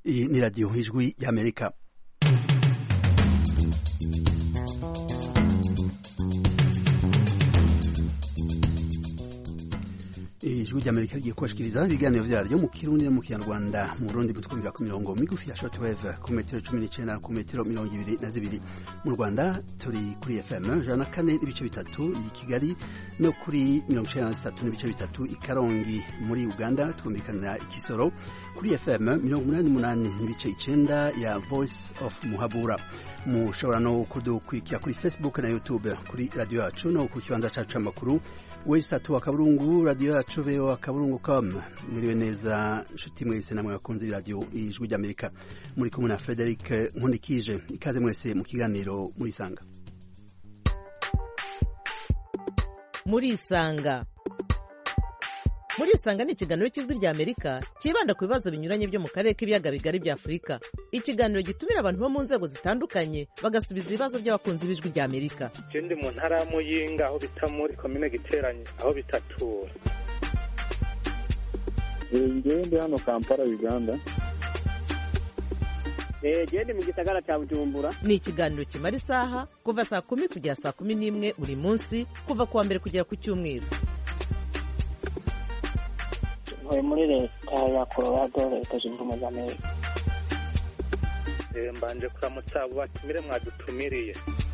Iyi ni radiyo ijwi y'Amerika. Ijwi ry'Amerika rigiye kubashikiriza ibiganiro vyaryo mu Kirundi no mu Kinyarwanda mu Burundi mutwumvira ku mirongo migufi ya shortwave ku metero 19 ku metero 22 mu Rwanda turi kuri FM 104 n'ibice bitatu i Kigali no kuri 93 n'ibice bitatu i Karongi. Muri Uganda twumvikanira Ikisoro kuri FM 88 n'ibice 9 ya Voice of Muhabura. Mushobora no kudukurikira kuri Facebook na YouTube kuri radio yacu no ku kibanza cacu c'amakuru wesatu akaburungu radio yacu veo akaburungu.com. Mwiriwe neza nshuti mwese namwe bakunze radio ijwi ry'Amerika, muri kumwe na Frederic Nkundikije. Ikaze mwese mu kiganiro muri Sanga. Muri Sanga ni ikiganiro cy'ijwi ry'Amerika kibanda ku bibazo binyuranye byo mu karere k'ibiyaga bigari bya Afurika. Ikiganiro gitumira abantu bo mu nzego zitandukanye bagasubiza ibibazo by'abakunzi b'ijwi ry'Amerika. Ndi mu ntara ya Muyinga aho bita muri komine Giteranye aho bitatura. Ndi hano Kampala Uganda. Ndi mu gisagara cya Bujumbura. Ni ikiganiro kimara isaha kuva saa 10 kugera saa 11 buri munsi kuva kuwa mbere kugera ku cyumweru. Muri leta ya Colorado, leta zunze ubumwe za Amerika. Mbanje kuramutsa abo batumire mwadutumiriye.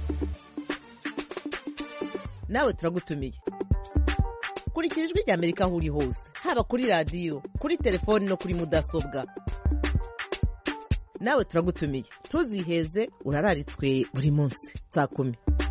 Nawe turagutumiye. Kurikira ijwi ry'Amerika aho uri hose, haba kuri radio, kuri telefoni no kuri mudasobwa. Nawe turagutumiye. Ntuziheze, urararitswe buri munsi saa 10.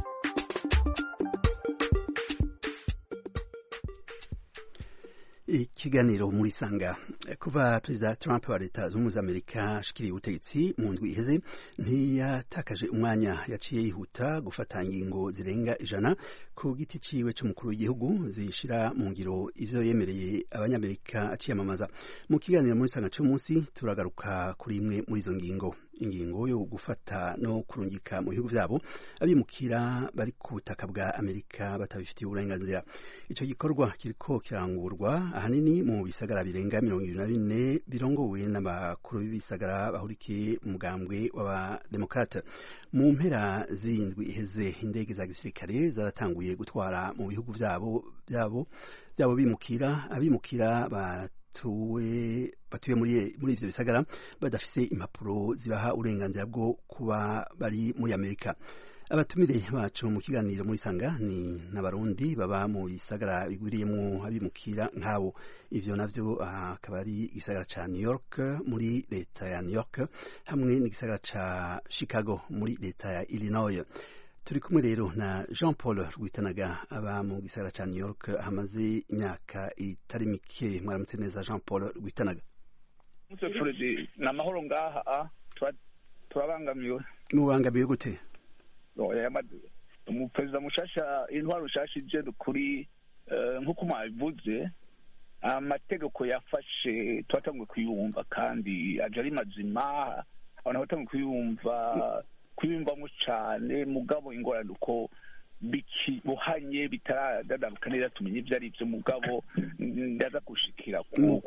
Ikiganiro muri Sanga. Kuva Perezida Trump wa leta z'ubumwe za Amerika ashikiriye ubutegetsi mu ndwi iheze, ntiyatakaje umwanya, yaciye yihuta gufata ingingo zirenga 100 ku giti ciwe c'umukuru w'igihugu zishira mu ngiro ivyo yemereye abanyamerika aciyamamaza. Mu kiganiro muri Sanga cy'umunsi turagaruka kuri imwe muri izo ngingo. Ingingo yo gufata no kurungika mu bihugu vyabo abimukira bari ku butaka bwa Amerika batabifitiye uburenganzira. Ico gikorwa kiriko kirangurwa ahanini mu bisagara birenga 24 birongowe n'abakuru b'ibisagara bahurikiye mu mugambwe w'abademokrate. Mu mpera z'indwi iheze, indege za gisirikare zaratanguye gutwara mu bihugu vyabo abimukira batuye muri ivyo bisagara badafise impapuro zibaha uburenganzira bwo kuba bari muri Amerika. Abatumire bacu mu kiganiro muri Sanga ni n'abarundi baba mu bisagara bigwiriyemo abimukira nk'abo. Ivyo navyo akaba ari igisagara ca New York muri leta ya New York hamwe n'igisagara ca Chicago muri leta ya Illinois. Turi kumwe rero na Jean Paul Rwitanaga aba mu gisagara ca New York hamaze imyaka itari mike. Mwaramutse neza Jean Paul Rwitanaga. Muse Fredi na mahoro ngaha turabangamiwe. Mubangamiwe gute? Umuperezida mushasha intwaro shashije kuri nkuko mwabivuze, amategeko yafashe twatanguye kuyumva kandi aje ari mazima, abantu batanguye kuyumvamo cyane, mugabo ingorane uko buhanye bitaradadabuka neza tumenye ibyo ari byo, mugabo ndaza kushikira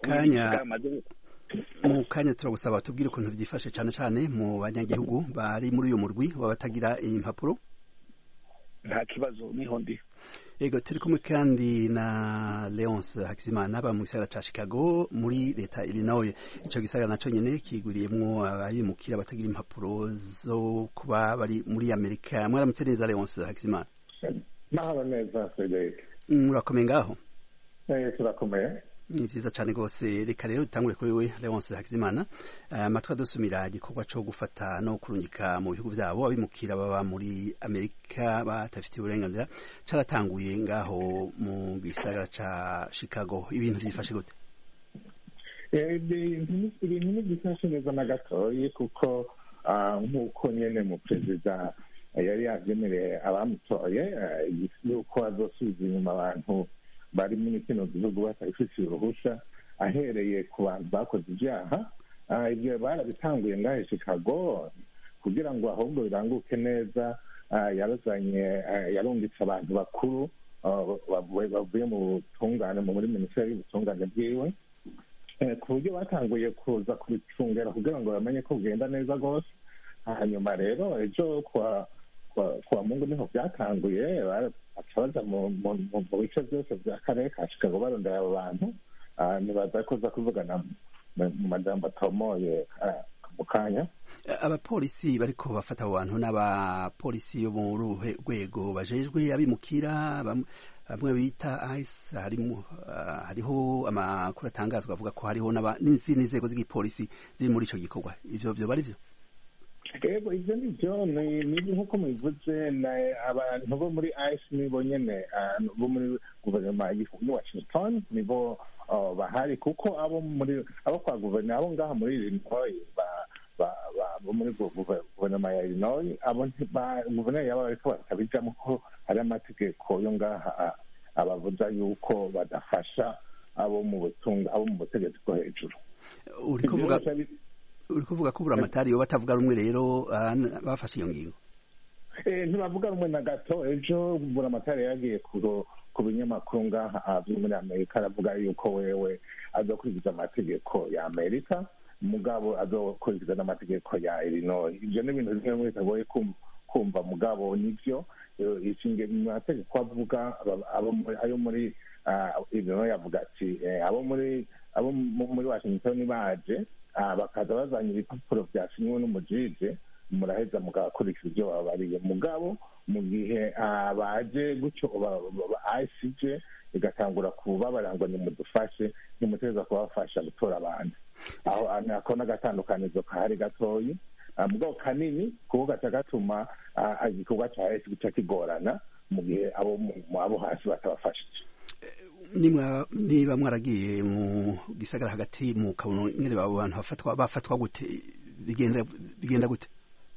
mu kanya turagusaba tubwire ukuntu byifashe cyane cyane mu banyagihugu bari muri uyu murwi wabatagira impapuro. Nta kibazo niho ndi. Yego, turi kumwe kandi na Leonce Hakizimana aba mu gisagara ca Chicago muri leta Illinois. Ico gisagara naco nyene kiguriyemwo abimukira batagira impapuro zo kuba bari muri Amerika. Mwaramutse neza Leonce Hakizimana. Mahoro neza Frederic. Murakomeye ngaho? Turakomeye. Ni vyiza cane gose. Reka rero dutangure kuri we Leonce Hakizimana. Amatwa dusumira igikorwa co gufata no kurungika mu bihugu vyabo abimukira baba muri Amerika batafitiye uburenganzira caratanguye ngaho mu gisagara ca Chicago. Ibintu vyifashe gute? Ibintu ntibyifashe neza na gatoyi kuko nk'uko nyene mu perezida yari yavyemereye abamutoye yuko azosubiza inyuma abantu bari muri kino gihugu batabifitiye uruhusha, ahereye ku bantu bakoze ibyaha. Ibyo barabitanguye ngahe Chicago kugira ngo ahubwo biranguke neza. yarungitse abantu bakuru bavuye mu butungane muri minisiteri y'ubutungane bwiwe, ku buryo batanguye kuza kubicungera kugira ngo bamenye ko bugenda neza rwose. Hanyuma rero ejo kwa mungu niho byatanguye, baca baza mu bice byose by'akarere ka Chicago barondera abo bantu. Ntibaza kuza kuvugana mu majambo atomoye mu kanya. Abapolisi bariko bafata abo bantu n'abapolisi yo mu rwego bajejwe abimukira bamwe bita ICE. Hariho amakuru atangazwa avuga ko hariho n'izindi nzego z'igipolisi ziri muri ico gikorwa. Ivyo vyo bari vyo? Ego ivyo nivyo ni nk'uko mubivuze, abantu bo muri ICE nibo nyene bo muri guverinoma y'i Washington nibo bahari, kuko abo kwa guverinoma abo ngaha muri Illinois bo muri guverinoma ya Illinois abo guverinoma yabo bariko batabijamo ko hari amategeko yo ngaha abavuza yuko badafasha abo mu butegetsi bwo hejuru. uri kuvuga ko buramatari yo batavuga rumwe rero bafashe iyo ngingo? Ntibavuga rumwe na gato. Ejo buramatari yagiye ku binyamakuru ngaha byo muri Amerika aravuga yuko wewe azokurikiza amategeko ya Amerika, mugabo azokurikiza n'amategeko ya Illinois. Ibyo ni ibintu bimwe bitagoye kumva, mugabo nivyo ishinge mu mategeko avuga ayo muri Illinois avuga ati abo muri Washington baje bakaza bazanye ibipapuro byasinywe n'umujije, muraheza mugakurikiza ibyo babariye. Mugabo mu gihe baje gutyo ICJ igatangura kubabara ngo nimudufashe, nimuteza kubafasha gutora abantu. Aho ako n'agatandukanizo kahari gatoyi, mugabo kanini kuko gaca gatuma igikorwa ca ICJ gica kigorana mu gihe abo hasi batabafashije. Niba mwaragiye mu gisagara hagati mu kabone nyine abo bantu bafatwa gute, bigenda gute?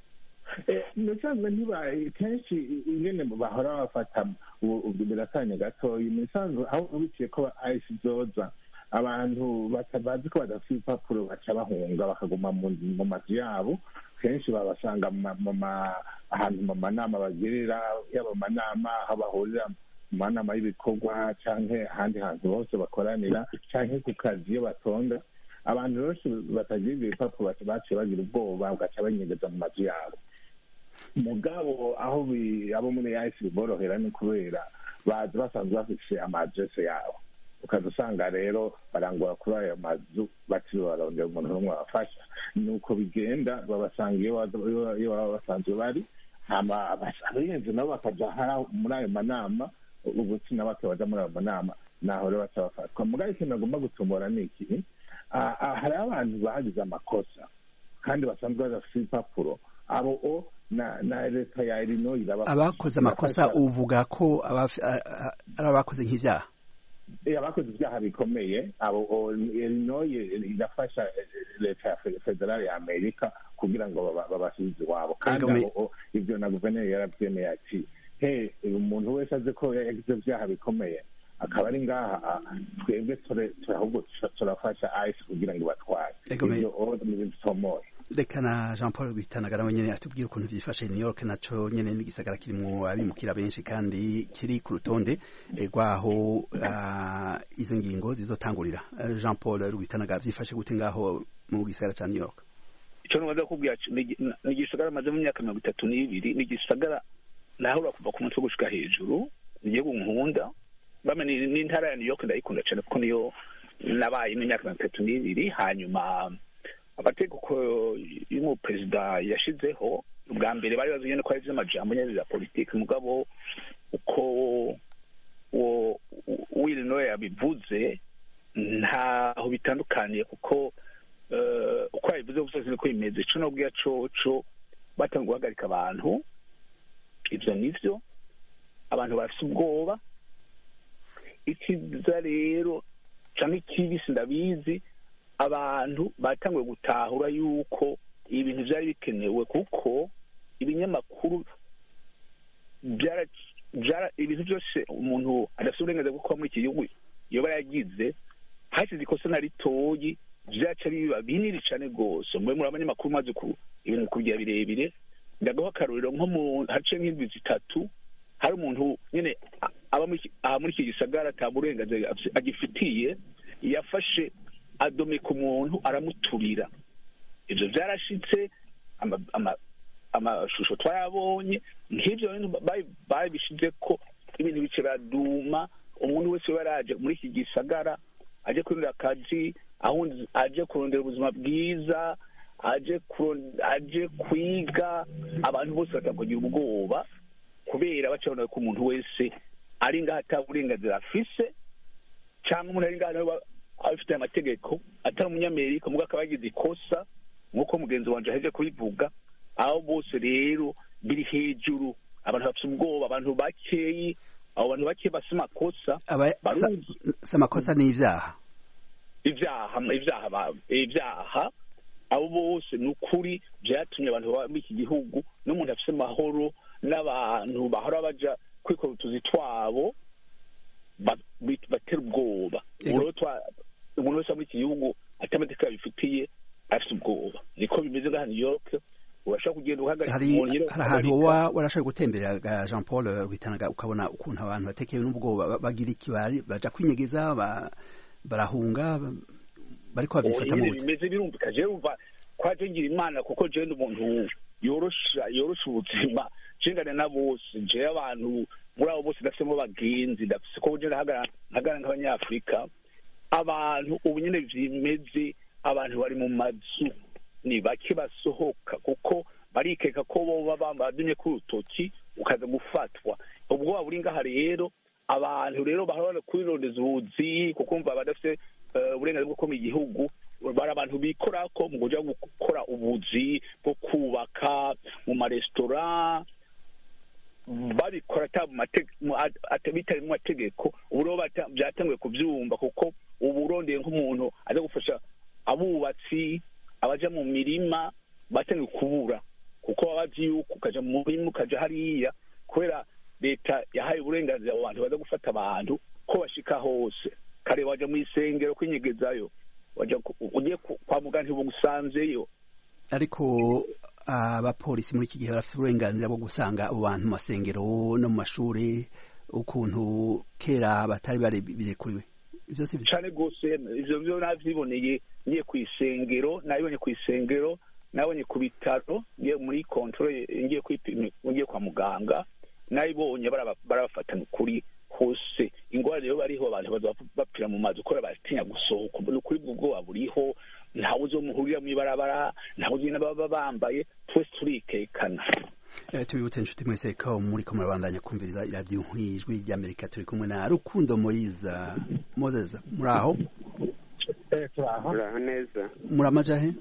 Nisanzwe kenshi ingene bahora bafata biratanye gatoyi. Nisanzwe aho biciye ko ICE zoza, abantu batabazi ko badafite ibipapuro baca bahunga bakaguma mu mazu yabo. Kenshi babasanga ahantu mu manama bagirira, yaba amanama aho bahurira mu manama y'ibikorwa canke ahandi hantu hose bakoranira, canke ku kazi iyo batonda. Abantu benshi batagira ibipapuro baciye bagira ubwoba bagaca banyegeza mu mazu yabo. Mugabo aho abo muri ICE biborohera ni kubera bazi basanzwe bafise ama-adresse yabo, ukaza usanga rero barangura kuri ayo mazu batiriwe barondera umuntu n'umwe abafasha. Nuko bigenda, babasanga iyo baba basanzwe bari, hama abayenzi nabo bakaja muri ayo manama, ubutsina bake baja muri ayo manama, naho rero baca bafatwa. Mugabo ikintu agomba gutumura ni iki: hari abantu bagize amakosa kandi basanzwe badafite ibipapuro, abo na leta ya Illinois abakoze amakosa. Uvuga ko ari abakoze nk'ivyaha? Abakoze ibyaha bikomeye, abo Illinois irafasha leta ya federale ya Amerika kugira ngo babasubize iwabo. Kandi ibyo na guverineri yarabyemeye ati umuntu wese azi ko yagize ibyaha bikomeye akaba ari ngaha, twebwe ahubwo turafasha ICE kugira ngo batware. Reka na Jean Paul Rwitanagara nyene atubwira ukuntu vyifashe New York, naco nyene n'igisagara kirimwo abimukira benshi kandi kiri ku rutonde rwaho izo ngingo zizotangurira. Jean Paul Rwitanagara, vyifashe gute ngaho mu gisagara ca New York? Ico nwaza kubwira ni igisagara maze mu myaka 32, ni igisagara naho kuva ku mutwe gushika hejuru, niye gunkunda bamenye n'intara ya New York ndayikunda cyane kuko niyo nabaye mu myaka 32. Hanyuma amategeko y'umuperezida yashizeho ubwa mbere bari bazanye ko ari vy'amajambo nyene ya politike, mugabo uko Illinois yabivuze ntaho bitandukaniye, kuko uko yabivuze gusa ko imeze ico nobwiya coco batanga guhagarika abantu. Ivyo nivyo abantu bafise ubwoba. Ikiza rero canke ikibisi ndabizi, abantu batanguye gutahura yuko ibintu vyari bikenewe, kuko ibinyamakuru ibintu byose umuntu adafite uburenganzira bwo kuba muri iki gihugu iyo yagize hashize ikosa na ritoyi vyaca biba binini cane gose. Mwe muri abanyamakuru maze ibintu kugira birebire, ndagaho akarorero nko mu hace nk'indwi zitatu hari umuntu nyene aba muri iki gisagara ata burenganzira agifitiye, yafashe adomeka umuntu aramuturira. Ivyo vyarashitse, amashusho twayabonye, nk'ivyo bintu babishize ko ibintu bice biraduma. Umuntu wese baraje muri iki gisagara aje kurondera akazi, aje kurondera ubuzima bwiza, aje kwiga, abantu bose batakugira ubwoba kubera bacabona ko umuntu wese ari ngaho ata burenganzira afise, cyangwa umuntu ari ngaho abifitiye amategeko atari umunyamerika mubwo akaba yagize ikosa nk'uko mugenzi wanje aheje kubivuga. Aho bose rero biri hejuru, abantu bafite ubwoba, abantu bakeyi, abo bantu bake basa amakosa amakosa ni ibyaha abo bose ni ukuri byatumye abantu baba muri iki gihugu n'umuntu afite amahoro, n'abantu bahora baja kwikora utuzi twabo batera ubwoba. Umuntu wese muri iki gihugu atamategeko yabifitiye afite ubwoba. Niko bimeze ngaha New York. Urashaka kugenda uhagarika hari ahantu warashaka gutemberera Jean Paul Rwitanaga ukabona ukuntu abantu batekewe n'ubwoba bagira ikibari baja kwinyegeza barahunga bariko bavyifata mu bimeze birumvika. Je umva kwaje ngira Imana kuko je ndi umuntu yorosha ubuzima cingane na bose. Je abantu muri abo bose ndafisemo bagenzi, ndafise ko je ndahagara nk'abanyafrika. Abantu ubu nyene vyimeze, abantu bari mu mazu ni bake basohoka kuko barikeka ko bo badumye ku rutoki ukaza gufatwa. Ubwo buri ngaha rero abantu rero bahora kwirondeza ubuzi kuko umva badafite uburenganzira bwo kuba igihugu, bari abantu bikora ko mu kuja gukora ubuzi bwo kubaka mu maresitora, babikora bitari mu mategeko. Ubu rero byatanguye kubyumva kuko ubu urondeye nk'umuntu aza gufasha abubatsi, abaja mu mirima batangiye kubura kuko babazi yuko ukaja mu mirima ukaja hariya kubera leta yahaye uburenganzira abo bantu baza gufata abantu ko bashika hose. Kare waja mu isengero kwinyegezayo, ugiye kwa muganga ntibugusanzeyo. Ariko abapolisi muri iki gihe barafite uburenganzira bwo gusanga abo bantu mu masengero no mu mashuri ukuntu kera batari birekuriwe. Ivyo si cyane gose, ivyo byo navyiboneye ngiye ku isengero, nabibonye ku isengero, nabonye ku bitaro, ngiye muri control, ngiye kwipima, ngiye kwa muganga, nabibonye barabafatana kuri hose. Ingwara rero bariho abantu bapfira mu mazi ukora batinya gusohoka, kuri bwo buriho, ntawe uzomuhurira mu ibarabara, ntawe uzina baba bambaye, twese turikekana. Tubibutse inshuti mwese ko muri ko murabandanya kumviriza iradiyo nk'ijwi ry'Amerika. Turi kumwe na Rukundo Moses. Muraho? Turaho neza. Muramaja he?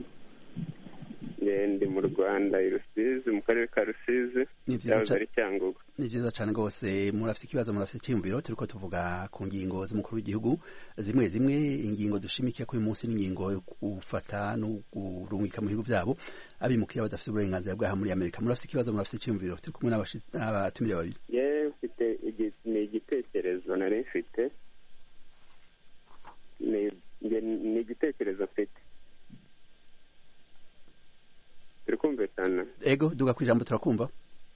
Ndi mu Rwanda, i Rusizi, mu karere ka Rusizi. Ari Cyangugu. Ni byiza cyane rwose. Murafite ikibazo, murafite icyumviro. Turiko tuvuga ku ngingo z'umukuru w'igihugu zimwe ingingo dushimikiye ko uyu munsi n'ingingo yo gufata no kurungika mu bihugu byabo abimukira badafite uburenganzira bwaha muri Amerika. Murafite ikibazo, murafite icyumviro. Turi kumwe n'abatumire babiri. Mfite igitekerezo nari mfite. Ni igitekerezo mfite. Turikumvikana? Ego, duga kwijambo turakumva.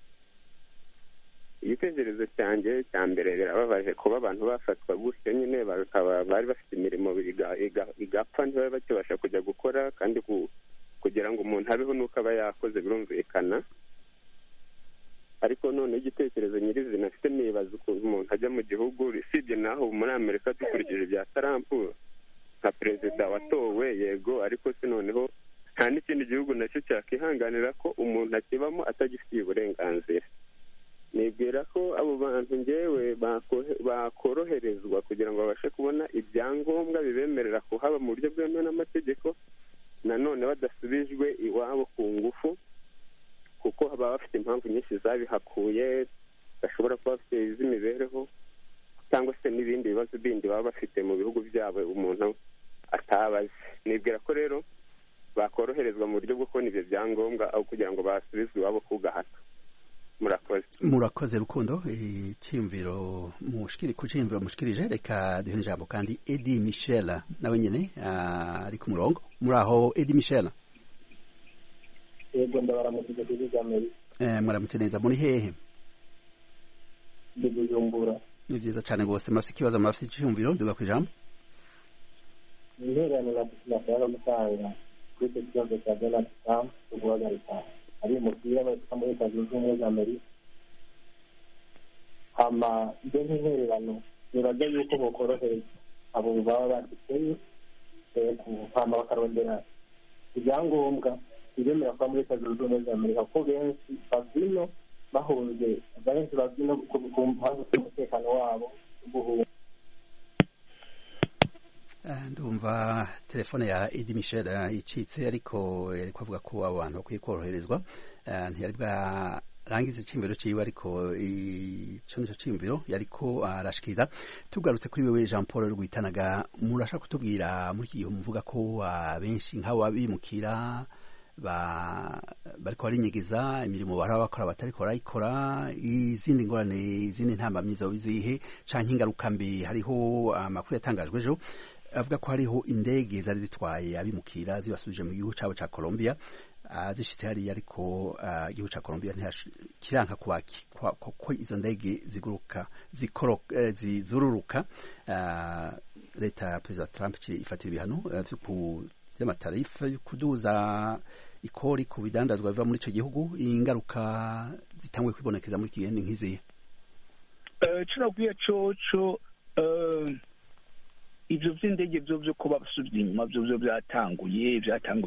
Igitekerezo cyanjye cya mbere birababaje kuba abantu bafatwa gutyo nyine bakaba bari bafite imirimo igapfa ntibabe bakibasha kujya gukora, kandi kugira ngo umuntu abeho nuko aba yakoze birumvikana. Ariko none igitekerezo nyirizina afite nibaza ukuntu umuntu ajya mu gihugu, usibye naho muri Amerika dukurikije ibya Trump nka perezida watowe, yego, ariko se noneho nta n'ikindi gihugu nacyo cyakihanganira ko umuntu akibamo atagifitiye uburenganzira. Nibwira ko abo bantu ngewe bakoroherezwa kugira ngo babashe kubona ibyangombwa bibemerera kuhaba mu buryo bwemewe n'amategeko, nanone badasubijwe iwabo ku ngufu, kuko baba bafite impamvu nyinshi zabihakuye, bashobora kuba bafite iz'imibereho cyangwa se n'ibindi bibazo bindi baba bafite mu bihugu byabo umuntu atabazi. Nibwira ko rero bakoroherezwa mu buryo bwo kubona ibyo byangombwa aho kugira ngo basubizwe iwabo ku gahato. Murakoze Rukundo. Icyumviro mushikirije, reka duhe ijambo kandi Eddie Michel nawe nyine ari ku murongo. Muraho Eddie Michel? Yego, ndabaramutse kuri Amerika. Muramutse neza. Muri hehe? Ndi Bujumbura. Ni byiza cyane rwose. Murafite ikibazo, murafite icyumviro, duga ku ijambo. intererano nashaka gutanga kuri icyo kibazo cya Donald Trump cyo guhagarika ari umupira bashika muri Leta Zunze Ubumwe za Amerika. Hama ibyo nk'intererano biraga yuko bokorohereza abo baba baduteye hama bakarondera ibyangombwa biremera kuba muri Leta Zunze Ubumwe za Amerika, kuko benshi bavino bahunze, benshi bavino ku mpamvu z'umutekano wabo guhunga. Ndumva telefone ya Edi Michel icitse, ariko yariko avuga ko abantu bakwiye koroherezwa. Ntiyari bwarangize icimbiro ciwe, ariko ico nico cimbiro yariko arashikiriza. Tugarutse kuri wewe Jean Paul Rwitanaga, murashaka kutubwira muri iki gihe muvuga ko benshi nk'abo abimukira bariko barinyegeza imirimo baraba bakora batariko barayikora, izindi ngorane, izindi ntambamyi zoba izihe canke ingaruka mbi? Hariho amakuru yatangajwe ejo avuga ko hariho indege zari zitwaye abimukira zibasubije mu gihugu cabo ca Colombia, zishitse hariya, ariko igihugu ca Colombia kiranka ko izo ndege zizururuka. Leta ya Perezida Trump ifatira ibihano vy'amatarifa yo kuduza ikori ku bidandazwa biva muri ico gihugu. Ingaruka zitangwe kwibonekeza muri iki gihe ni nk'izihe? Cinabwiye coco ivyo vy'indege vyo kuba basubira inyuma vyo vyatanguye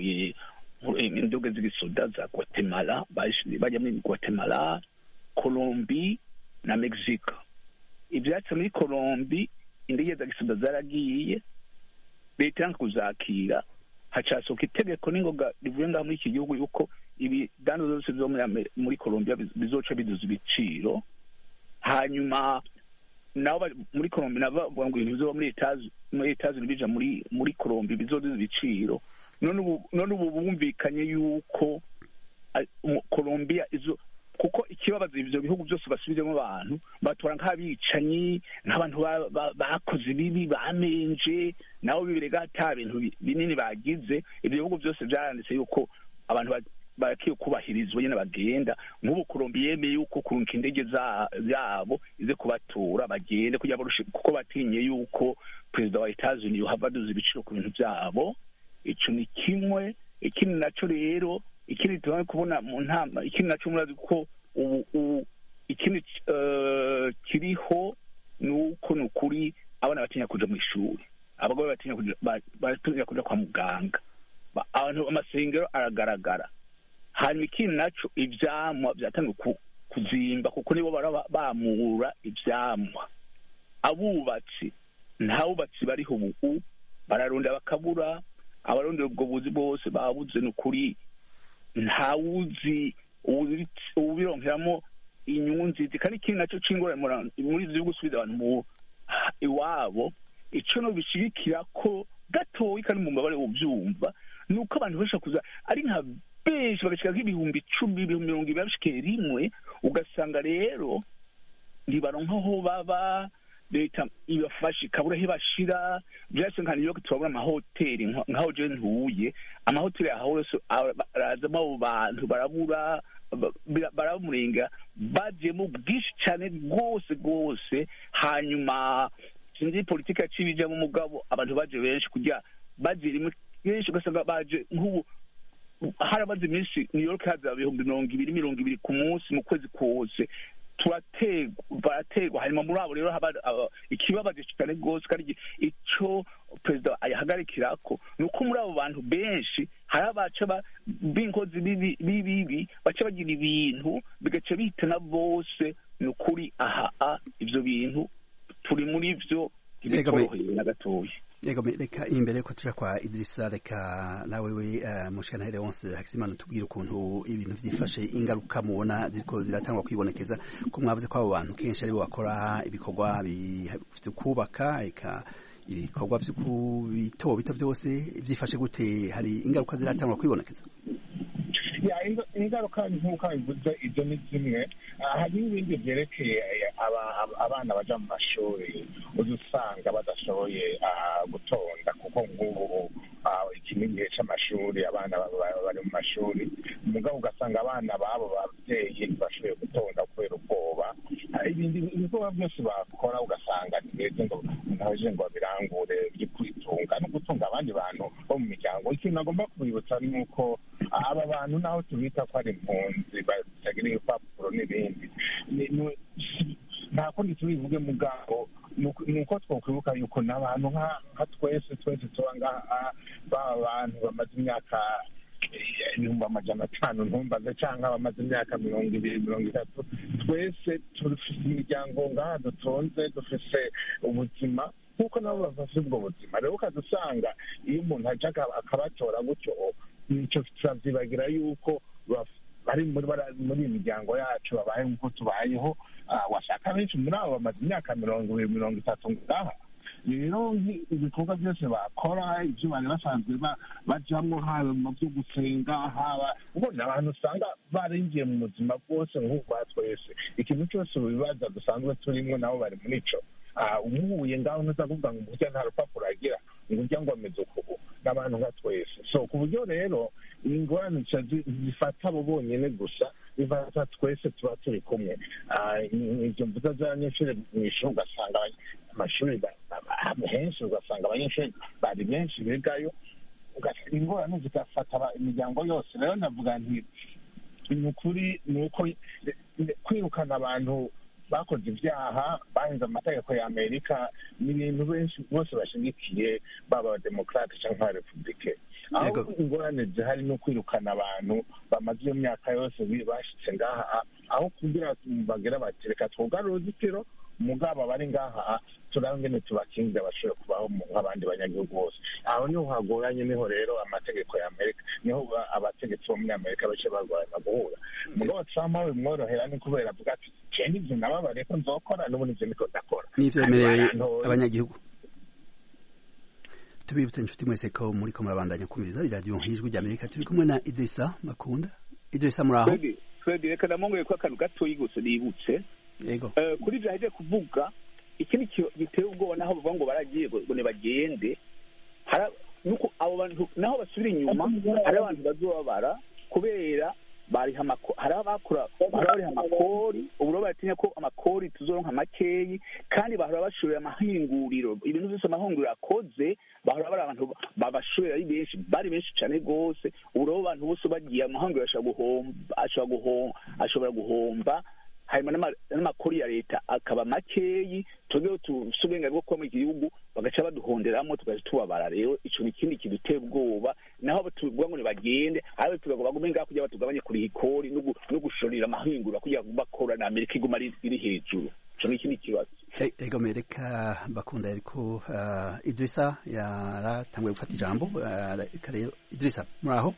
indege z'igisoda za Guatemala, bajya muri Guatemala, Colombie na Mexico. Ivyatsi muri Colombie indege za gisoda zaragiye, leta yanka kuzakira, hacasohoka itegeko n'ingoga rivuye ngaho muri iki gihugu yuko ibidandazwa vyose vyo muri Colombia bizoca biduza ibiciro. Hanyuma nabo muri Colombia nabo ngo ibintu bizoba muri Etazi bija muri Colombia bizoduza ibiciro. None ubu bumvikanye yuko Colombia kuko ikibabaza ivyo bihugu byose basubizemo abantu batora nk'abicanyi, nk'abantu bakoze bibi, bamenje, nabo bibirega ata bintu binini bagize. Ivyo bihugu byose byaranditse yuko abantu bakiye kubahirizwa nyene bagenda. Nk'ubu Colombia yemeye yuko kurunka indege zabo ize kubatura bagende kugira kuko batinye yuko perezida wa Etazi yohava aduza ibiciro ku bintu byabo. Ico ni kimwe. Ikindi naco rero, ikindi tubone kubona mu ntama, ikindi naco murazi ko ubu ikindi kiriho nuko nukuri abana batinya kuja mu ishuri, abagore batinya kuja kwa muganga, abantu amasengero aragaragara. Hanyuma ikindi naco ivyamwa vyatangiye kuzimba, kuko nibo bamura ivyamwa. Abubatsi ntabubatsi bariho ubu bararonda bakabura, abarondera ubwo buzi bose babuze. Nukuri ntawuzi ubironkeramo inyungu nziza. Kandi ikindi naco c'ingorane muri ivyo gusubiza abantu iwabo, ico no bishigikira ko gatoyi kandi mu mbabare uvyumva, nuko abantu besha kuza ari nka benshi bagashika nk'ibihumbi 10, ibihumbi 20 babishike rimwe, ugasanga rero ntibaronkaho baba, leta ibafashe kabura hibashira. Byase nka New York turabona amahoteli nkaho je ntuye, amahoteli aho yose arazamo abo bantu barabura, baramurenga bajemo bwinshi cyane rwose. Hanyuma sinzi politika yacibije mu mugabo, abantu baje benshi kujya baje rimwe benshi, ugasanga baje nk'ubu harabaze iminsi New York haza ibihumbi 220 ku munsi mu kwezi kose. baraterwa. Hanyuma muri abo rero haba ikibabaje cyane rwose, kandi icyo perezida ayahagarikirako ni uko muri abo bantu benshi hari abaca b'inkozi bibi baca bagira ibintu bigaca bitana bose. Ni ukuri aha ibyo bintu turi muri byo ntibitoroheye na gatoya. Yego, reka imbere ko tuja kwa Idrissa, reka nawe mushikana Leonce Hakizimana tubwire ukuntu ibintu vyifashe, ingaruka mubona ziriko ziratangwa kwibonekeza ko mwavuze ko abo bantu kenshi aribo bakora ibikorwa byo kubaka, eka ibikorwa bito byose vyifashe gute? Hari ingaruka ziratangwa kwibonekeza? ingaruka nk'uko bivuze ibyo ni zimwe. Hari n'ibindi byerekeye abana baja mu mashuri uzusanga badashoboye gutonda, kuko nk'ubu iki ni igihe c'amashuri, abana bari mu mashuri, mugabo ugasanga abana babo babyeyi ntibashoboye gutonda kubera ubwoba. Ibindi ibikorwa byose bakora ugasanga ntibeze ngo ntaje ngo babirangure byo kwitunga no gutunga abandi bantu bo mu miryango. Ikintu nagomba kubibutsa ni uko aba bantu naho tubita ko ari impunzi batagira ibipapuro n'ibindi, nta kundi tubivuge mugabo ni uko twakwibuka yuko n'abantu nka twese tuba ngaha, baba bantu bamaze imyaka 500 ntumbaze cyangwa bamaze imyaka 20-30, twese dufite imiryango ngaha dutunze, dufite ubuzima nk'uko nabo bafite ubwo buzima. Rero ukadusanga iyo umuntu ajya akabatora gutyo, nicyo turavyibagira yuko bari muri iyi miryango yacu babaye nk'uko tubayeho. Washaka benshi muri abo bamaze imyaka 20-30 ngaha. Rero ibikorwa byose bakora, ibyo bari basanzwe bajyamo, haba mu byo gusenga, haba ubona abantu usanga barinjiye mu buzima bwose nk'ubwa twese. Ikintu cyose bibaza dusanzwe turimo nabo bari muri ico. Umuhuye ngaho ntuza kuvuga ngo burya nta rupapuro agira, ngo urya ngo ameze ukubu, n'abantu nka twese. So ku buryo rero ingorane zifata abo bonyene gusa, bifata twese tuba turi kumwe. Ibyo mvuga z'abanyeshuri mu ishuri, ugasanga amashuri henshi, ugasanga abanyeshuri bari benshi bigayo, ugasanga ingorane zigafata imiryango yose. Rero navuga nti ni ukuri ni uko kwirukana abantu bakoze ibyaha bahinze amategeko ya Amerika n'ibintu benshi bose bashigikiye, baba abademokrate cyangwa abarepubulike. Aho ingorane zihari no kwirukana abantu bamaze iyo myaka yose bashitse ngaha, aho kugira bagira bati reka twugare uruzitiro mugabo bari ngaha turangene tubakingira bashobora kubaho nk'abandi banyagihugu bose. Aho niho hagoranye, niho rero amategeko ya Amerika, niho abategetsi bo muri Amerika bace barwana guhura. Mugabo Trump we mworohera ni kubera avuga ati cyane ibyo nababare ko nzokora n'ubundi ibyo niko ndakora, n'ivyemereye abanyagihugu. Tubibutse inshuti mwese ko muri ko murabandanya kumiriza radio Ijwi ry'Amerika. Turi kumwe na Idrissa Makunda. Idrissa muraho? Fred reka namongeye ko akantu gato yigutse nibutse. Yego. Kuri byo haje kuvuga ikindi giteye ubwoba naho bavuga ngo baragiye ngo nebagende, nuko abo bantu naho basubira inyuma hari abantu bazobabara kubera bari hari abakora bari amakori, uburo batinya ko amakori tuzoronka makeyi, kandi bahora bashorera amahinguriro, ibintu byose amahinguriro akoze bahora bari abantu babashorera ari benshi, bari benshi cyane gose. Uburo abantu bose bagiye amahinguriro ashobora guhomba, hanyuma n'amakori ya leta akaba makeyi, twebwe tusubenga bwo kuba mu gihugu bagaca baduhonderamo tugaje tubabara. Rero ico ni ikindi kiduteye ubwoba, naho tuvuga ngo nibagende aho tuvuga bagume ngaho kugira batugabanye kuri ikori no gushorera amahingura kugira ngo bakora na Amerika iguma iri hejuru. Ico ni ikindi kibazo. Ego mereka bakunda ariko Idrissa yaratanguye gufata ijambo. Rero Idrissa muraho?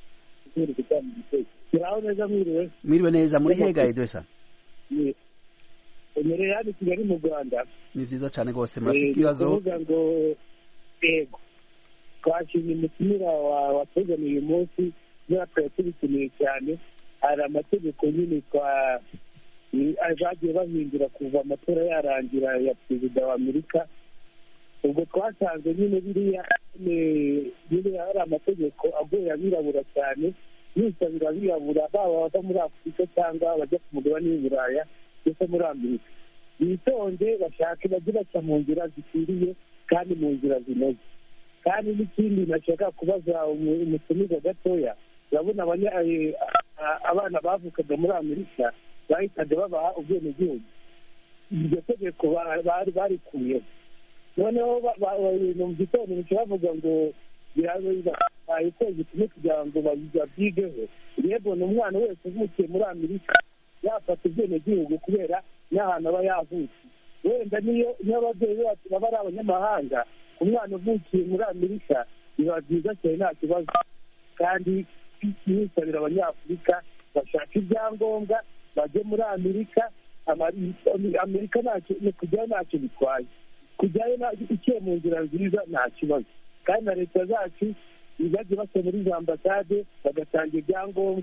Mwiriwe neza, muri hega Idrissa? Emereye hano Kigali mu Rwanda. Ni vyiza cyane rwose. Murafite ikibazo? Kuvuga ngo twashimye umutumira watuzaniye uyu munsi, twari tubikeneye cyane. Hari amategeko nyine bagiye bahindura kuva amatora yarangira ya perezida wa Amerika. Ubwo twasanze nyine biriya hari amategeko agoye abirabura cyane, yisabira abirabura baba bava muri Afurika cyangwa bajya ku mugabane w'i Buraya ndetse muri Amerika. Bitonde bashake bajye baca mu nzira zikwiriye kandi mu nzira zinoze. Kandi n'ikindi nashaka kubaza umutumiza gatoya, urabona abana bavukaga muri Amerika bahitaga babaha ubwenegihugu. Iryo tegeko barikuyeho. Noneho mu gitondo bavuga ngo birabaye ukwezi kumwe kugira ngo babyigeho. Rero ni umwana wese uvukiye muri Amerika yafata ubwenegihugu kubera n'ahantu aba yavutse. Wenda niyo ababyeyi bacu baba ari abanyamahanga, umwana uvukiye muri Amerika biba byiza cyane, nta kibazo. Kandi yisabira abanyafurika bashaka ibyangombwa bajye muri Amerika. Amerika kujyayo ntacyo bitwaye, kujyayo iciye mu nzira nziza nta kibazo. Kandi na leta zacu bajya basa muri za ambasade bagatanga ibyangombwa,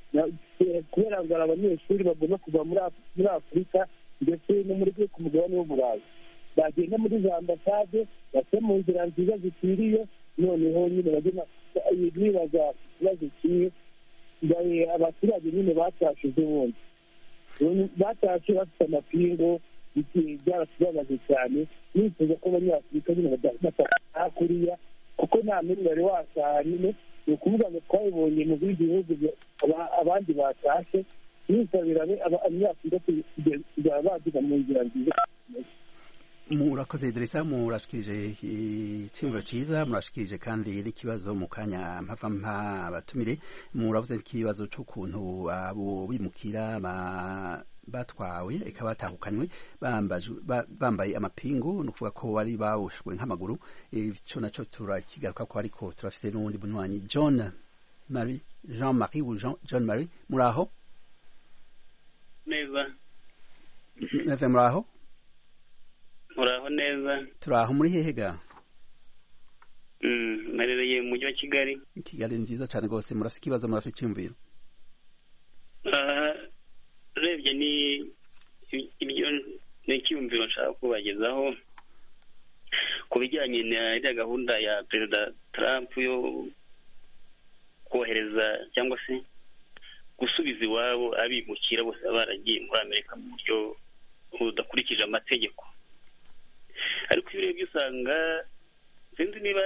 kubera ngo abanyeshuri bagomba kuva muri afurika ndetse no ku mugabane w'uburayi bagenda muri za ambasade bace mu nzira nziza zikwiriye noneho nyine bagena bibaza ikibazo kimwe abaturage nyine batashize ubundi batashe bafite amapingu byaratubabaje cyane nifuza ko abanyafurika nyine badataha kuriya kuko nta muri bari wataha nyine ni ukuvuga ngo twabibonye mu bindi bihugu abandi batashe nisabira abanyafurika kuzaba baduga mu nzira nziza. Murakoze Idrissa, murashikije icyumviro cyiza, murashikije kandi n'ikibazo mu kanya mpava abatumire, muravuze n'ikibazo cy'ukuntu abo bimukira batwawe eka batahukanywe bambaye amapingu, ni ukuvuga ko bari baboshwe nk'amaguru. Icyo nacyo turakigaruka ko, ariko turafite n'uwundi bunywanyi Jean Marie John Marie, muraho neza? Muraho? Muraho neza. Turaho, muri hehe ga? Marereye mu mujyi wa Kigali. Kigali ni nziza cyane rwose. Murafite ikibazo, murafite icyumviro? Urebye ni icyumviro nshaka kubagezaho ku bijyanye na gahunda ya Perezida Trump yo kohereza cyangwa se gusubiza iwabo abimukira bose baragiye muri Amerika mu buryo budakurikije amategeko. Ariko iyo urebye usanga sinzi niba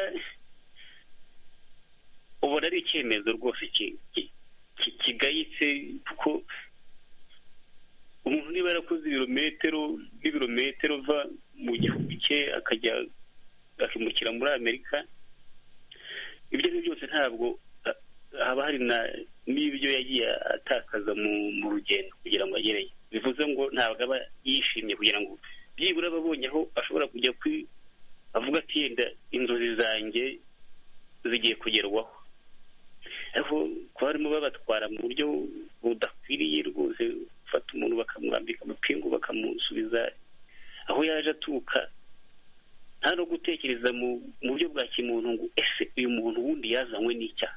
ubona ari icyemezo rwose kigayitse, kuko umuntu niba yarakoze ibirometero va mu gihugu cye akimukira muri Amerika, ibyo ari byose ntabwo haba hari n'ibyo yagiye atakaza mu rugendo kugira ngo agereyo. Bivuze ngo ntabwo aba yishimye kugira ngo byibura ababonye aho ashobora kujya avuga ati yenda inzozi zanjye zigiye kugerwaho. Ariko kuba barimo babatwara mu buryo budakwiriye rwose, gufata umuntu bakamwambika amapingu bakamusubiza aho yaje aturuka, nta no gutekereza mu buryo bwa kimuntu ngo ese uyu muntu wundi yazanywe n'icyaha.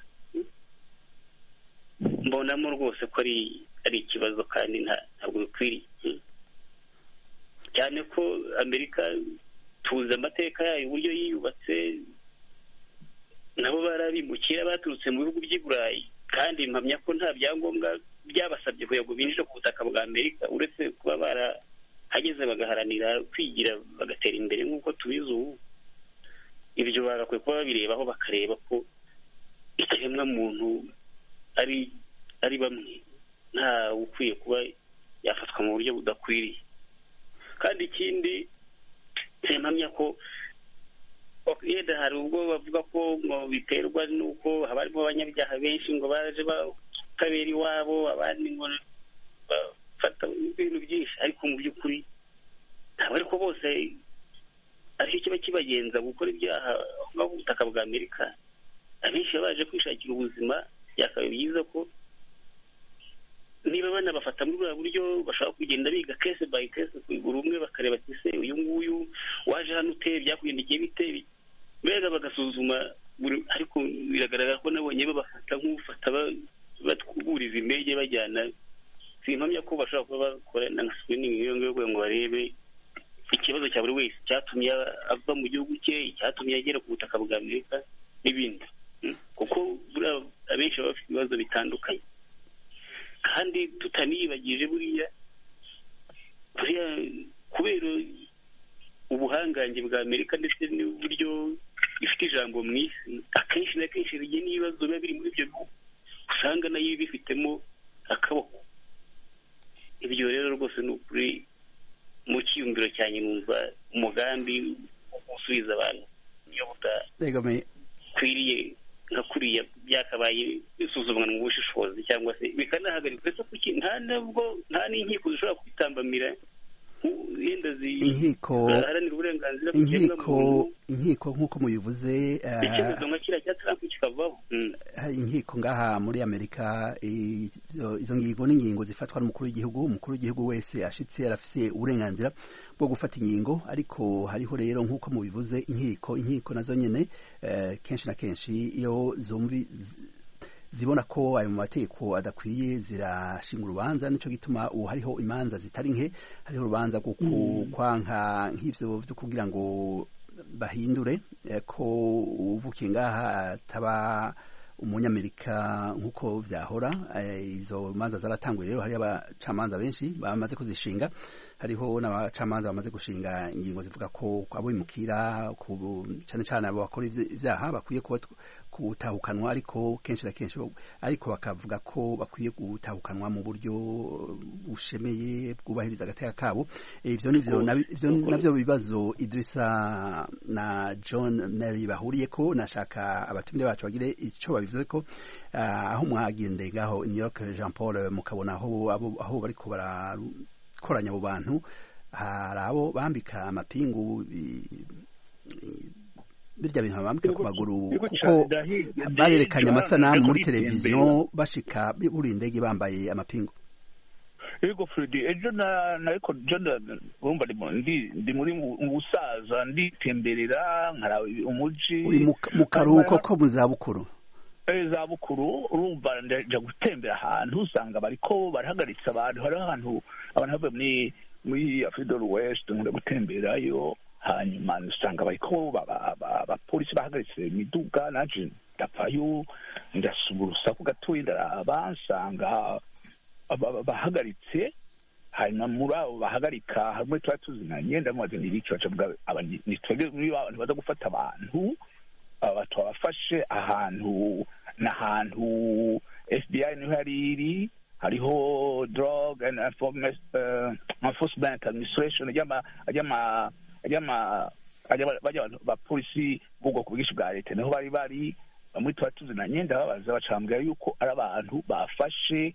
Mbonamo rwose ko ari ikibazo kandi ntabwo bikwiriye, cyane ko Amerika tuzi amateka yayo uburyo yiyubatse, nabo barabimukira baturutse mu bihugu by'i Burayi, kandi mpamya ko nta byangombwa byabasabye kugira ngo binjire ku butaka bwa Amerika, uretse kuba barahageze bagaharanira kwigira bagatera imbere nk'uko tubizi ubu. Ibyo bagakwiye kuba babirebaho bakareba ko ikiremwa muntu ari bamwe, nta ukwiye kuba yafatwa mu buryo budakwiriye. Kandi ikindi mpamya ko yenda hari ubwo bavuga ko ngo biterwa n'uko haba harimo abanyabyaha benshi ngo baje batabera iwabo, abandi ngo bafata ibintu byinshi, ariko mu by'ukuri ntabwo ariko bose aricyo kiba kibagenza gukora ibyaha aho ku butaka bwa Amerika. Abenshi baje kwishakira ubuzima, byakabaye byiza ko niba banabafata muri buriya buryo bashobora kugenda biga case by case buri umwe bakareba ati se uyu nguyu waje hano uteye byakugendekeye bite, mbega bagasuzuma. Ariko biragaragara ko nabonye babafata nk'ufata batwuriza indege bajyana. Simpamya ko bashobora kuba bakora na screening iyo ngo barebe ikibazo cya buri wese cyatumye ava mu gihugu cye, cyatumye agera ku butaka bwa Amerika n'ibindi, kuko abenshi baba bafite ibibazo bitandukanye. Kandi tutaniyibagije buriya kubera ubuhangange bwa Amerika ndetse n'uburyo ifite ijambo mu isi, akenshi na kenshi bigiye n'ibibazo biba biri muri ibyo bihugu usanga nayo bifitemo akaboko. Ibyo rero rwose ni ukuri mu cyiyumviro cyanjye numva umugambi wo gusubiza abantu niyo budakwiriye nka kuriya byakabaye bisuzumwa mu bushishozi, cyangwa se bikanahagarikwa ese kuki nta n'inkiko zishobora kwitambamira yenda ziharanira uburenganzira bw'ikiremwamuntu. Inkiko nk'uko mubivuze, icyemezo nka kiriya cya Trump kikavaho. Inkiko ngaha muri Amerika, izo ngingo n'ingingo zifatwa n'umukuru w'igihugu. Umukuru w'igihugu wese ashitse arafise uburenganzira bwo gufata ingingo, ariko hariho rero nk'uko mubivuze inkiko nazo nyene kenshi na kenshi iyo zibona ko ayo mategeko adakwiye zirashinga urubanza. Nico gituma ubu hariho imanza zitari nke, hariho urubanza rwo kwanka nk'ivyo vyo kugira ngo bahindure ko uvukiye ngaha ataba umunyamerika nk'uko vyahora. Izo manza zaratanguye rero, hari abacamanza benshi bamaze kuzishinga, hariho n'abacamanza bamaze gushinga ingingo zivuga ko abo imukira cyane cyane abo bakora ivyaha bakwiye gutahukanwa, ariko kenshi na kenshi ariko bakavuga ko bakwiye gutahukanwa mu buryo bushemeye bwubahiriza agateka kabo. Ivyo navyo bibazo Idrissa na John Mary bahuriyeko. Nashaka abatumire bacu bagire ico babivuzeko, aho mwagendeye ngaho New York Jean Paul, mukabona aho bariko barakoranya abo bantu, hari abo bambika amapingu birya bintu bambika ku maguru, kuko barerekanye amasanamu muri televiziyo bashika buri indege bambaye amapingu. Yego Fredi, ejo nariko urumva ndi muri ubusaza nditemberera nkara umuji, uri mu karuhuko ko mu zabukuru. Zabukuru urumva ndaja gutembera ahantu usanga bariko barahagaritsa abantu, hari ahantu abantu bavuye muri Afrique de l'Ouest nkunda gutemberayo, hanyuma usanga bariko abapolisi bahagaritse imiduga, naje ndapfayo ndasubura urusaku gatoyi ndaraba nsanga bahagaritse. Hanyuma muri abo bahagarika hamwe tuba tuzinanye, ndamubaza n'ibiki, bacavuga nitwege muri abantu baza gufata abantu twabafashe ahantu n'ahantu FBI niho yari iri, hariho Drug and Enforcement Administration, bapolisi b'ubwoko bwinshi bwa leta niho bari bamwe tuba tuzinanye. Ndababaza bacambwira yuko ari abantu bafashe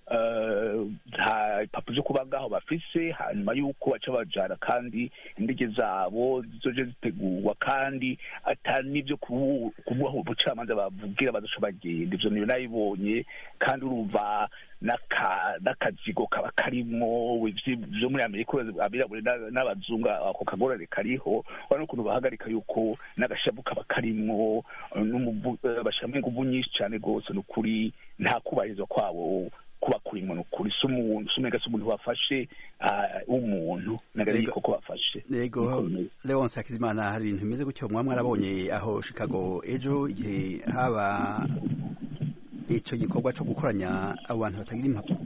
nta ipapuro zo kuba ngaho bafise, hanyuma yuko baca bajana kandi indege zabo zizoje zitegurwa, kandi atari n'ivyo kubuha ubucamanza bavugira bazoca bagenda. Ivyo niyo nabibonye, kandi urumva n'akazigo kaba karimo vyo muri Amerika, abirabure n'abazungu, ako kagorane kariho. Urabona ukuntu bahagarika yuko n'agashavu kaba karimwo, bashiramo inguvu nyinshi cane rwose. Ni ukuri nta kubahirizwa kwabo kuba kurimo, ni ukuri sumega s'umuntu bafashe umuntu nagari koko bafashe. Yego Leonce Hakizimana, hari ibintu bimeze gutyo mwarabonye aho Chicago ejo igihe haba ico gikorwa cyo gukoranya abo bantu batagira impapuro?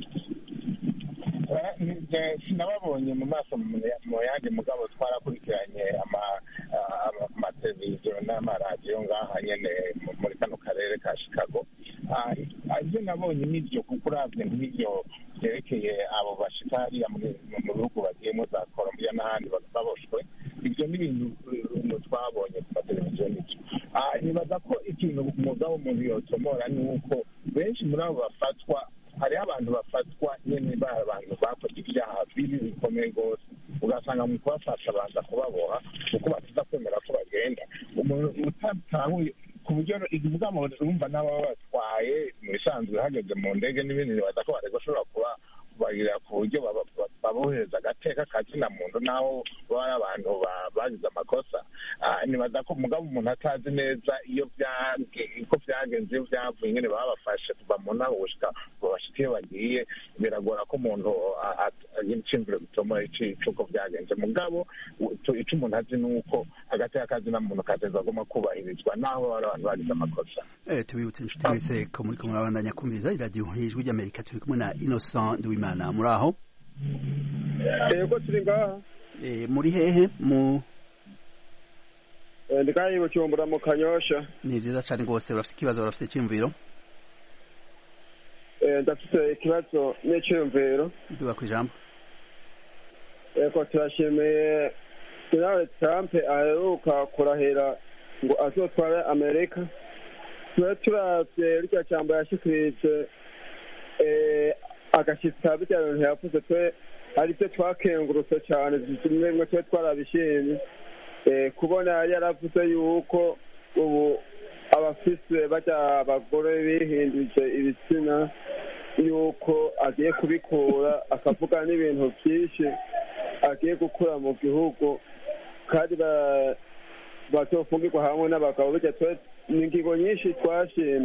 Sinababonye mu maso mu yandi, mugabo twarakurikiranye amateleviziyo n'amaradiyo ngaha nyene muri kano karere ka Chicago. Ibyo nabonye n'ibyo, kuko uravye nk'ibyo byerekeye abo bashika hariya mu bihugu bagiyemo za Colombia n'ahandi baboshwe, ibyo ni ibintu twabonye ku mateleviziyo n'ibyo. Nibaza ko ikintu umugabo umuntu yotomora ni uko benshi muri abo bafatwa, hariho abantu bafatwa nyene abantu bakoze ibyaha bibi bikomeye rwose, ugasanga mu kubafasha baza kubaboha kuko batiza kwemera ko bagenda. Umuntu utatanguye ku buryo ubwamo urumva n'ababa batwaye mu bisanzwe hageze mu ndege n'ibindi, nibaza ko barego bashobora kubagira ku buryo babohereza agateka ka kina muntu naho baba ari abantu bagize amakosa. Nibaza ko mugabo umuntu atazi neza iyo uko byagenze, iyo byavuye nyine babafashe kuva mu ntaho gushika babashika iyo bagiye, biragora ko umuntu agira iciyumviro gituma icuko byagenze. Mugabo ico umuntu azi ni uko agateka ka kina muntu kateza agomba kubahirizwa naho bari abantu bagize amakosa. Tubibutse inshuti mwese ko muri kumwe n'abandanya kumviriza iradiyo Ijwi ry'Amerika. Turi kumwe na Innocent Nduwimana. Muri aho? Yego turi ngaha. Muri hehe? Ndikaye Bujumbura mu Kanyosha. Ni vyiza cyane rwose. Urafite ikibazo, urafite icyumviro? Ndafite ikibazo n'icyumviro. Duga ku ijambo. Yego turashimiye Donald Trump aheruka kurahira ngo azotwara Amerika. Turavye rya jambo yashikirije agashitsa bijya bintu yavuze, twe ari byo twakengurutse cyane, zimwe twe twarabishimye kubona yaravuze yuko ubu abafise bajya abagore bihinduje ibitsina yuko agiye kubikura, akavuga n'ibintu byinshi agiye gukura mu gihugu, kandi bazofungirwa hamwe n'abagabo. Bijya twe ni ingingo nyinshi twashimye,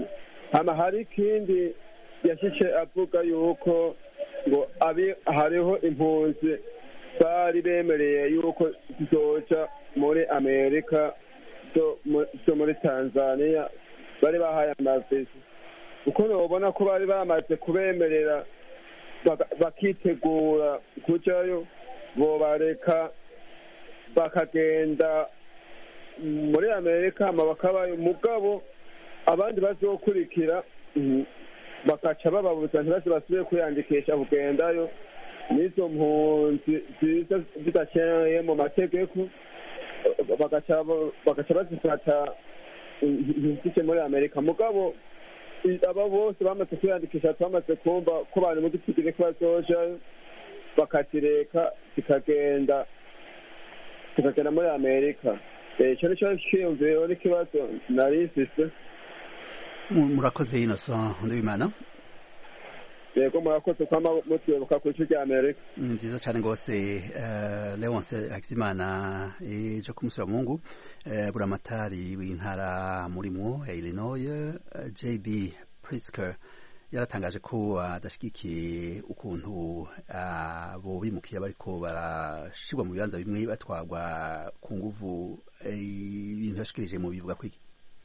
hama hari ikindi yashyize avuga yuko ngo hariho impunzi bari bemereye yuko zizoca muri amerika zo muri tanzania bari bahaye amavisi uko nobona ko bari bamaze kubemerera bakitegura kujayo bobareka bakagenda muri amerika hama bakabayo mugabo abandi bazokurikira bakaca bababuza ntibaze basubire kwiyandikisha kugendayo n'izo mpunzi ziza zidakeneye mu mategeko bagaca bazifata zije muri amerika mugabo aba bose bamaze kwiyandikisha twamaze kumva ko bari mu gitigiri ko bazojayo bakazireka zikagenda muri amerika icyo nicyo cyiyumviyeho n'ikibazo nari mfise. Murakoze Innocent Ndabimana. Yego murakoze kwama mutwibuka ku icyo rya amerika. Nziza cyane rwose. Leonce Hakizimana ejo ku munsi wa Mungu buramatari w'intara murimo ya Illinois JB Pritzker yaratangaje ko adashyigikiye ukuntu abo bimukira bariko barashirwa mu bibanza bimwe batwarwa ku nguvu. Ibintu yashikirije mu bivuga kwiki?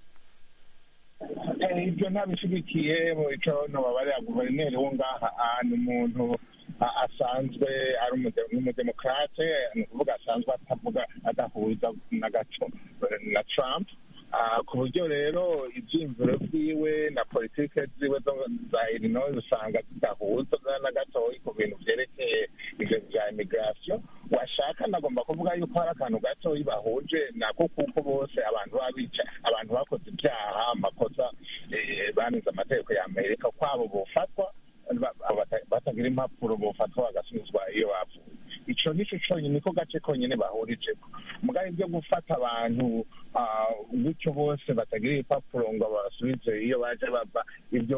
Ibyo ntabishigikiye mu ico nobabare ya guverineri wo ngaha ni umuntu asanzwe ari umudemokrate, ni ukuvuga asanzwe adahuza na gato na Trump, ku buryo rero ivyiyumviro vyiwe na politike ziwe za Illinois usanga zidahuza na gatoyi ku bintu vyerekeye ivyo vya immigration. Washaka nagomba kuvuga yuko hari akantu gatoyi bahuje nako kuko bose abantu babica abantu bakoze ibyaha amakosa banize amategeko ya Amerika kwabo bofatwa batagira impapuro bofatwa bagasubizwa iyo bavuye. Ico nico conyine niko gace konyine bahurijeko. Mugabo ibyo gufata abantu gutyo bose batagira impapuro ngo basubize iyo baje bava ibyo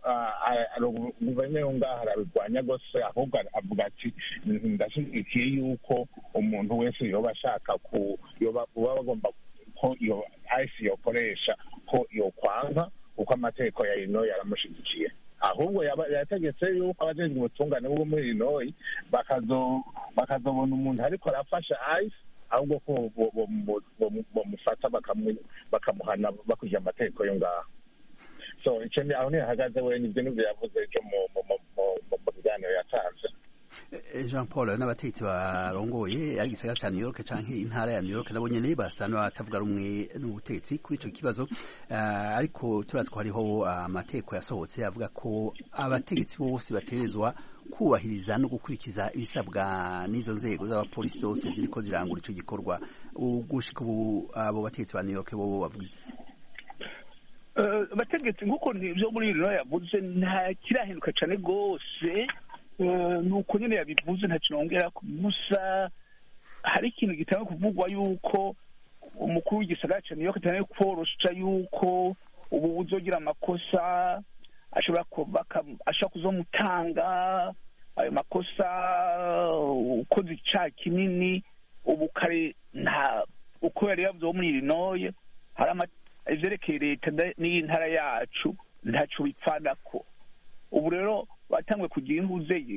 guverineri ngaha arabirwanya gose, ahubwo avuga ati ndashyigikiye yuko umuntu wese yoba ashaka yoba bagomba ko iyo ICE yokoresha ko yokwanga kuko amategeko ya Illinois yaramushigikiye. Ahubwo yategetse yuko abajejwe ubutungane bwo muri Illinois bakazobona umuntu ariko arafasha ICE ahubwo ko bomufata bakamuhana bakurikije amategeko yo ngaha. So ico ni aho hagaze we nivyo nivyo yavuze ejo mu biganiro yatanze. Jean Paul n'abategetsi barongoye ari gisagara ca New York canke intara ya New York nabo nyene basana batavuga rumwe n'ubutegetsi kuri ico kibazo, ariko turazi ko hariho amategeko yasohotse avuga ko abategetsi bose baterezwa kubahiriza no gukurikiza ibisabwa n'izo nzego z'abapolisi zose ziriko zirangura ico gikorwa. Ugushika ubu abo bategetsi ba New York bo bavuga abategetsi nk'uko ivyo muri Illinois yavuze nta kirahinduka cane gose, nuko nyene yabivuze nta kinongera gusa hari ikintu gitanga kuvugwa yuko umukuru w'igisagara ca New York atari kworosha yuko ubu uzogira amakosa ashobora kuzomutanga ayo makosa ukoze icaha kinini. Ubu kare nta uko yari yavuze muri Illinois hari ivyerekeye leta n'intara yacu ntaco bipfanako. Ubu rero batangwe kugira intuze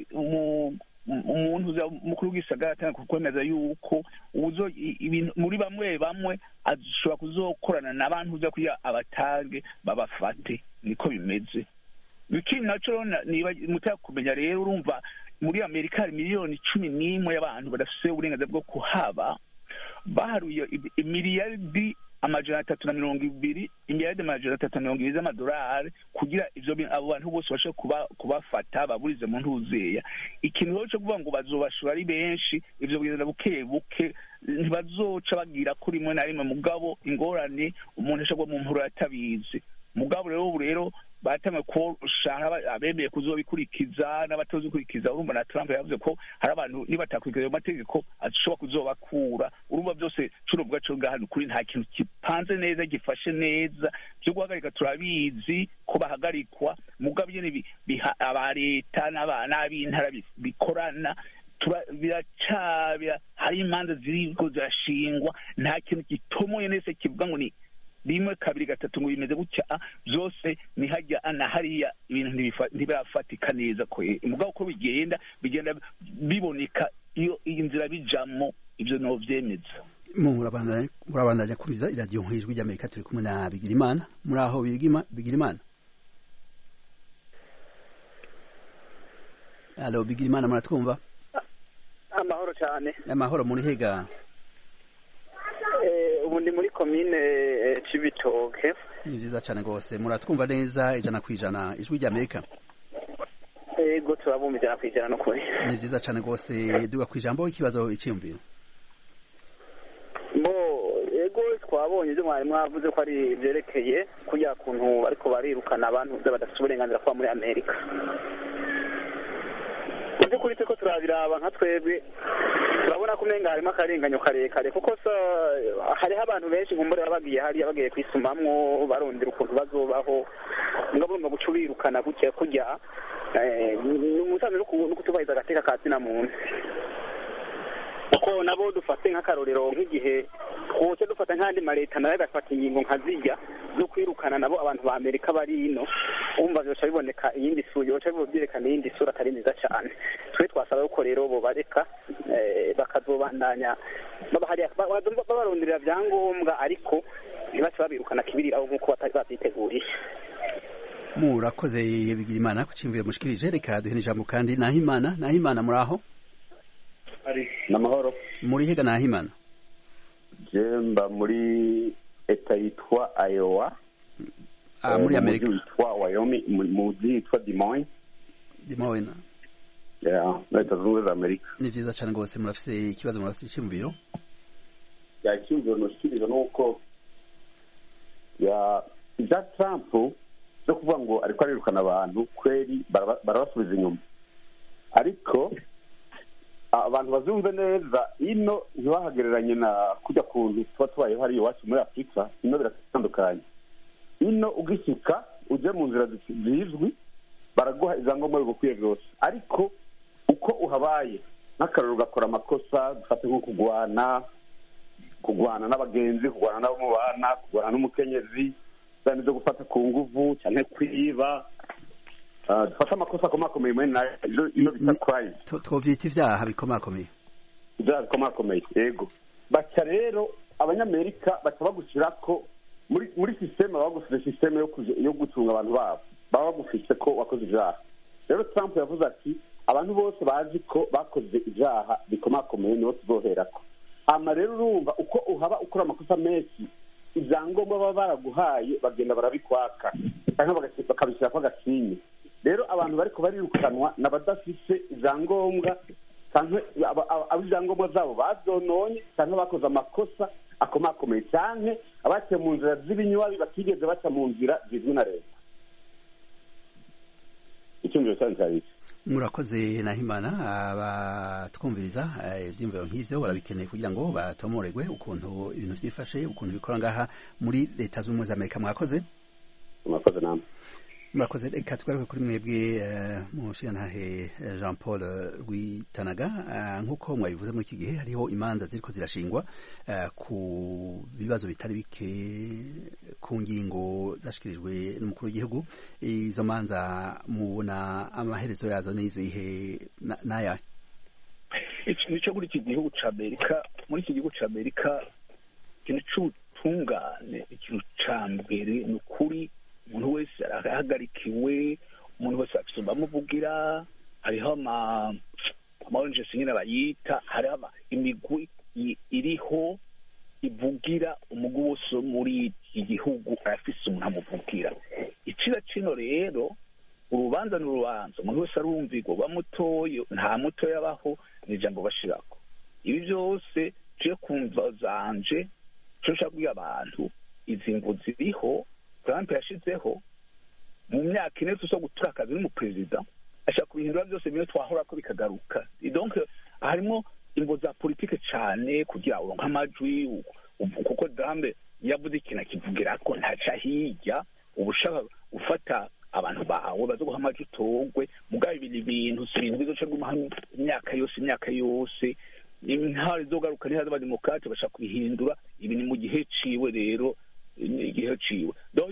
umuntu mukuru w'igisagara atanga kwemeza yuko ibintu muri bamwe ashobora kuzokorana n'abantu uza kugira abatange babafate. Niko bimeze. Ikindi naco mutaka kumenya rero, urumva muri Amerika hari miliyoni 11 y'abantu badafise uburenganzira bwo kuhaba, baharuye imiliyaridi amajana 320 imiliyaridi amajana 320 z'amadolari kugira ivyo abo bantu bose bashe kubafata baburize mu ntuzeya. Ikintu cyo kuvuga ngo bazobashura ari benshi ivyo bigenda buke ntibazoca bagira kuri rimwe na rimwe, mugabo ingorane umuntu ashobwa mu mpuro yatabizi. Mugabo rero batamwe ko shara abemeye kuzobikurikiza n'abatozikurikiza. Urumva na Trump yavuze ko hari abantu nibatakurikiza ayo mategeko ashobora kuzobakura. Urumva byose curo bwacu ngaha kuri nta kintu kipanze neza gifashe neza byo guhagarika. Turabizi ko bahagarikwa, mugabo nyene aba leta n'ab'intara bikorana biracabya, hari imanza ziriko zirashingwa, nta kintu gitomoye nese kivuga ngo rimwe kabiri gatatu ngo bimeze gutya byose ni hajya na hariya ibintu ntibirafatika neza ko mugabo uko bigenda biboneka iyo iyi nzira bijamo ibyo no vyemeza. Murabandanya kumviza iradiyo nk'ijwi ry'Amerika, turi kumwe na Bigirimana. Muri aho Bigirimana? Alo Bigirimana, muratwumva? Amahoro cyane. Amahoro, muri hega? Ubu ndi muri komine Cibitoke. Ni vyiza cyane gose. Muratwumva neza 100% ijwi ry'Amerika? Ego turabumva 100% no kuri. Ni vyiza cyane gose. Duga kwijambo ikibazo iciyumviro. Ego twabonye ibyo mwari mwavuze ko ari byerekeye kujya kuntu ariko barirukana abantu badafite uburenganzira kuba muri Amerika. Ibyo kuri ko turabiraba nka twebwe turabona ko umenga harimo akarenganyo karekare kuko hariho abantu benshi nkumbure bagiye hariya bagiye kwisumamwo barondera ukuntu bazobaho ngabumva guca birukana gutya kujya umusanzu no kutubahiriza agateka ka zina muntu. Kuko nabo dufate nk'akarorero nk'igihe twose dufata nk'andi maleta nayo agafata ingingo nkazijya zo kwirukana nabo abantu ba Amerika bari ino, umva byoca biboneka iyindi sura, byoca byerekana iyindi sura atari nziza cyane. Twe twasaba yuko rero bo bareka bakazobandanya babaronderera byangombwa ariko ntibace babirukana kibiriraho nk'uko batari babyiteguriye. Murakoze Bigirimana ku cimviro mushikirije. Reka duhe ijambo kandi Nahimana muri aho? Namahoro. Muri hega Nahimana? Jemba muri eta yitwa Iowa. Muri Amerika. Yitwa Wyoming, muzi yitwa Des Moines. Yeah, leta zunze za Amerika. Ni vyiza cyane gose. Murafise ikibazo, murafise icimviro? Ya icyumviro noshikiriza nuko ya Trump zo kuvuga ngo ariko arirukana abantu kweri barabasubiza inyuma, ariko abantu bazumve neza ino ntibahagereranye na kujya kuntu tuba tubayeho hariya iwacu muri Afurika. Ino biratandukanye. Ino ugishyika uje mu nzira zizwi baraguha izangombwa bigukwiye byose, ariko uko uhabaye nk'akararo ugakora amakosa dufate nko kugwana n'abagenzi, kugwana n'abo mubana, kugwana n'umukenyezi, cyane zo gufata ku nguvu cyane kwiba, dufata amakosa akomakomeye muri ino bita crime. Twovyita ivyaha bikomakomeye. Ivyaha bikomakomeye, yego. Baca rero abanyamerika baca bagushyira ko muri systeme bagufite systeme yo gucunga abantu babo, baba bagufite ko wakoze ivyaha. Rero Trump yavuze ati abantu bose bazi ko bakoze ivyaha bikomakomeye nibo tuzoherako. Ama rero urumva uko uhaba ukora amakosa menshi, ibyangombwa baba baraguhaye bagenda barabikwaka cyangwa bakabishyira ko agasinye. Rero abantu bariko barirukanwa n'abadafise ibyangombwa cyangwa ibyangombwa zabo bazononye cyangwa bakoze amakosa akomakomeye cyane abaciye mu nzira z'ibinywabi batigeze baca mu nzira zizwi na leta. Icyumviro cyane. Murakoze Nahimana. Abatwumviriza ivyimviro nk'ivyo barabikeneye kugira ngo batomoregwe ukuntu ibintu vyifashe, ukuntu bikora ngaha muri leta z'ubumwe za Amerika. Murakoze namwe. Murakoze. Reka tugaruke kuri mwebwe mushiyantahe Jean Paul Rwitanaga. Nk'uko mwabivuze muri iki gihe hariho imanza ziriko zirashingwa ku bibazo bitari bike ku ngingo zashikirijwe n'umukuru w'igihugu. Izo manza mubona amaherezo yazo n'izihe n'aya? Icyo kuri iki gihugu c'Amerika, muri iki gihugu c'Amerika ikintu c'ubutungane, ikintu ca mbere ni ukuri umuntu wese arahagarikiwe, umuntu wese afise bamuvugira. Hariho ama-ONG nyine bayita, hariho imigwi iriho ivugira umugwi wose muri iki gihugu arafise umuntu amuvugira. Icira kino rero urubanza n'urubanza, umuntu wese arumvigwa, bamutoye nta mutoya abaho, ni ijambo bashirako. Ibi byose je kumva zanje cyo nshaka abantu izi ngo ziriho Trump yashizeho mu myaka ine zo gutura akazi n'umuperezida, ashaka kubihindura byose bimwe twahora ko bikagaruka. Donc harimo ingo za politike cyane kugira ngo nk'amajwi, kuko Trump yavuze ikintu akivugira ko ntaca hirya ubushaka ufata abantu bawe bazo guha amajwi utogwe mugabe ibintu bizoce gumahamwe imyaka yose intwari zogaruka ntihaza abademokrate bashaka kubihindura. Ibi ni mu gihe ciwe rero igihe ciwe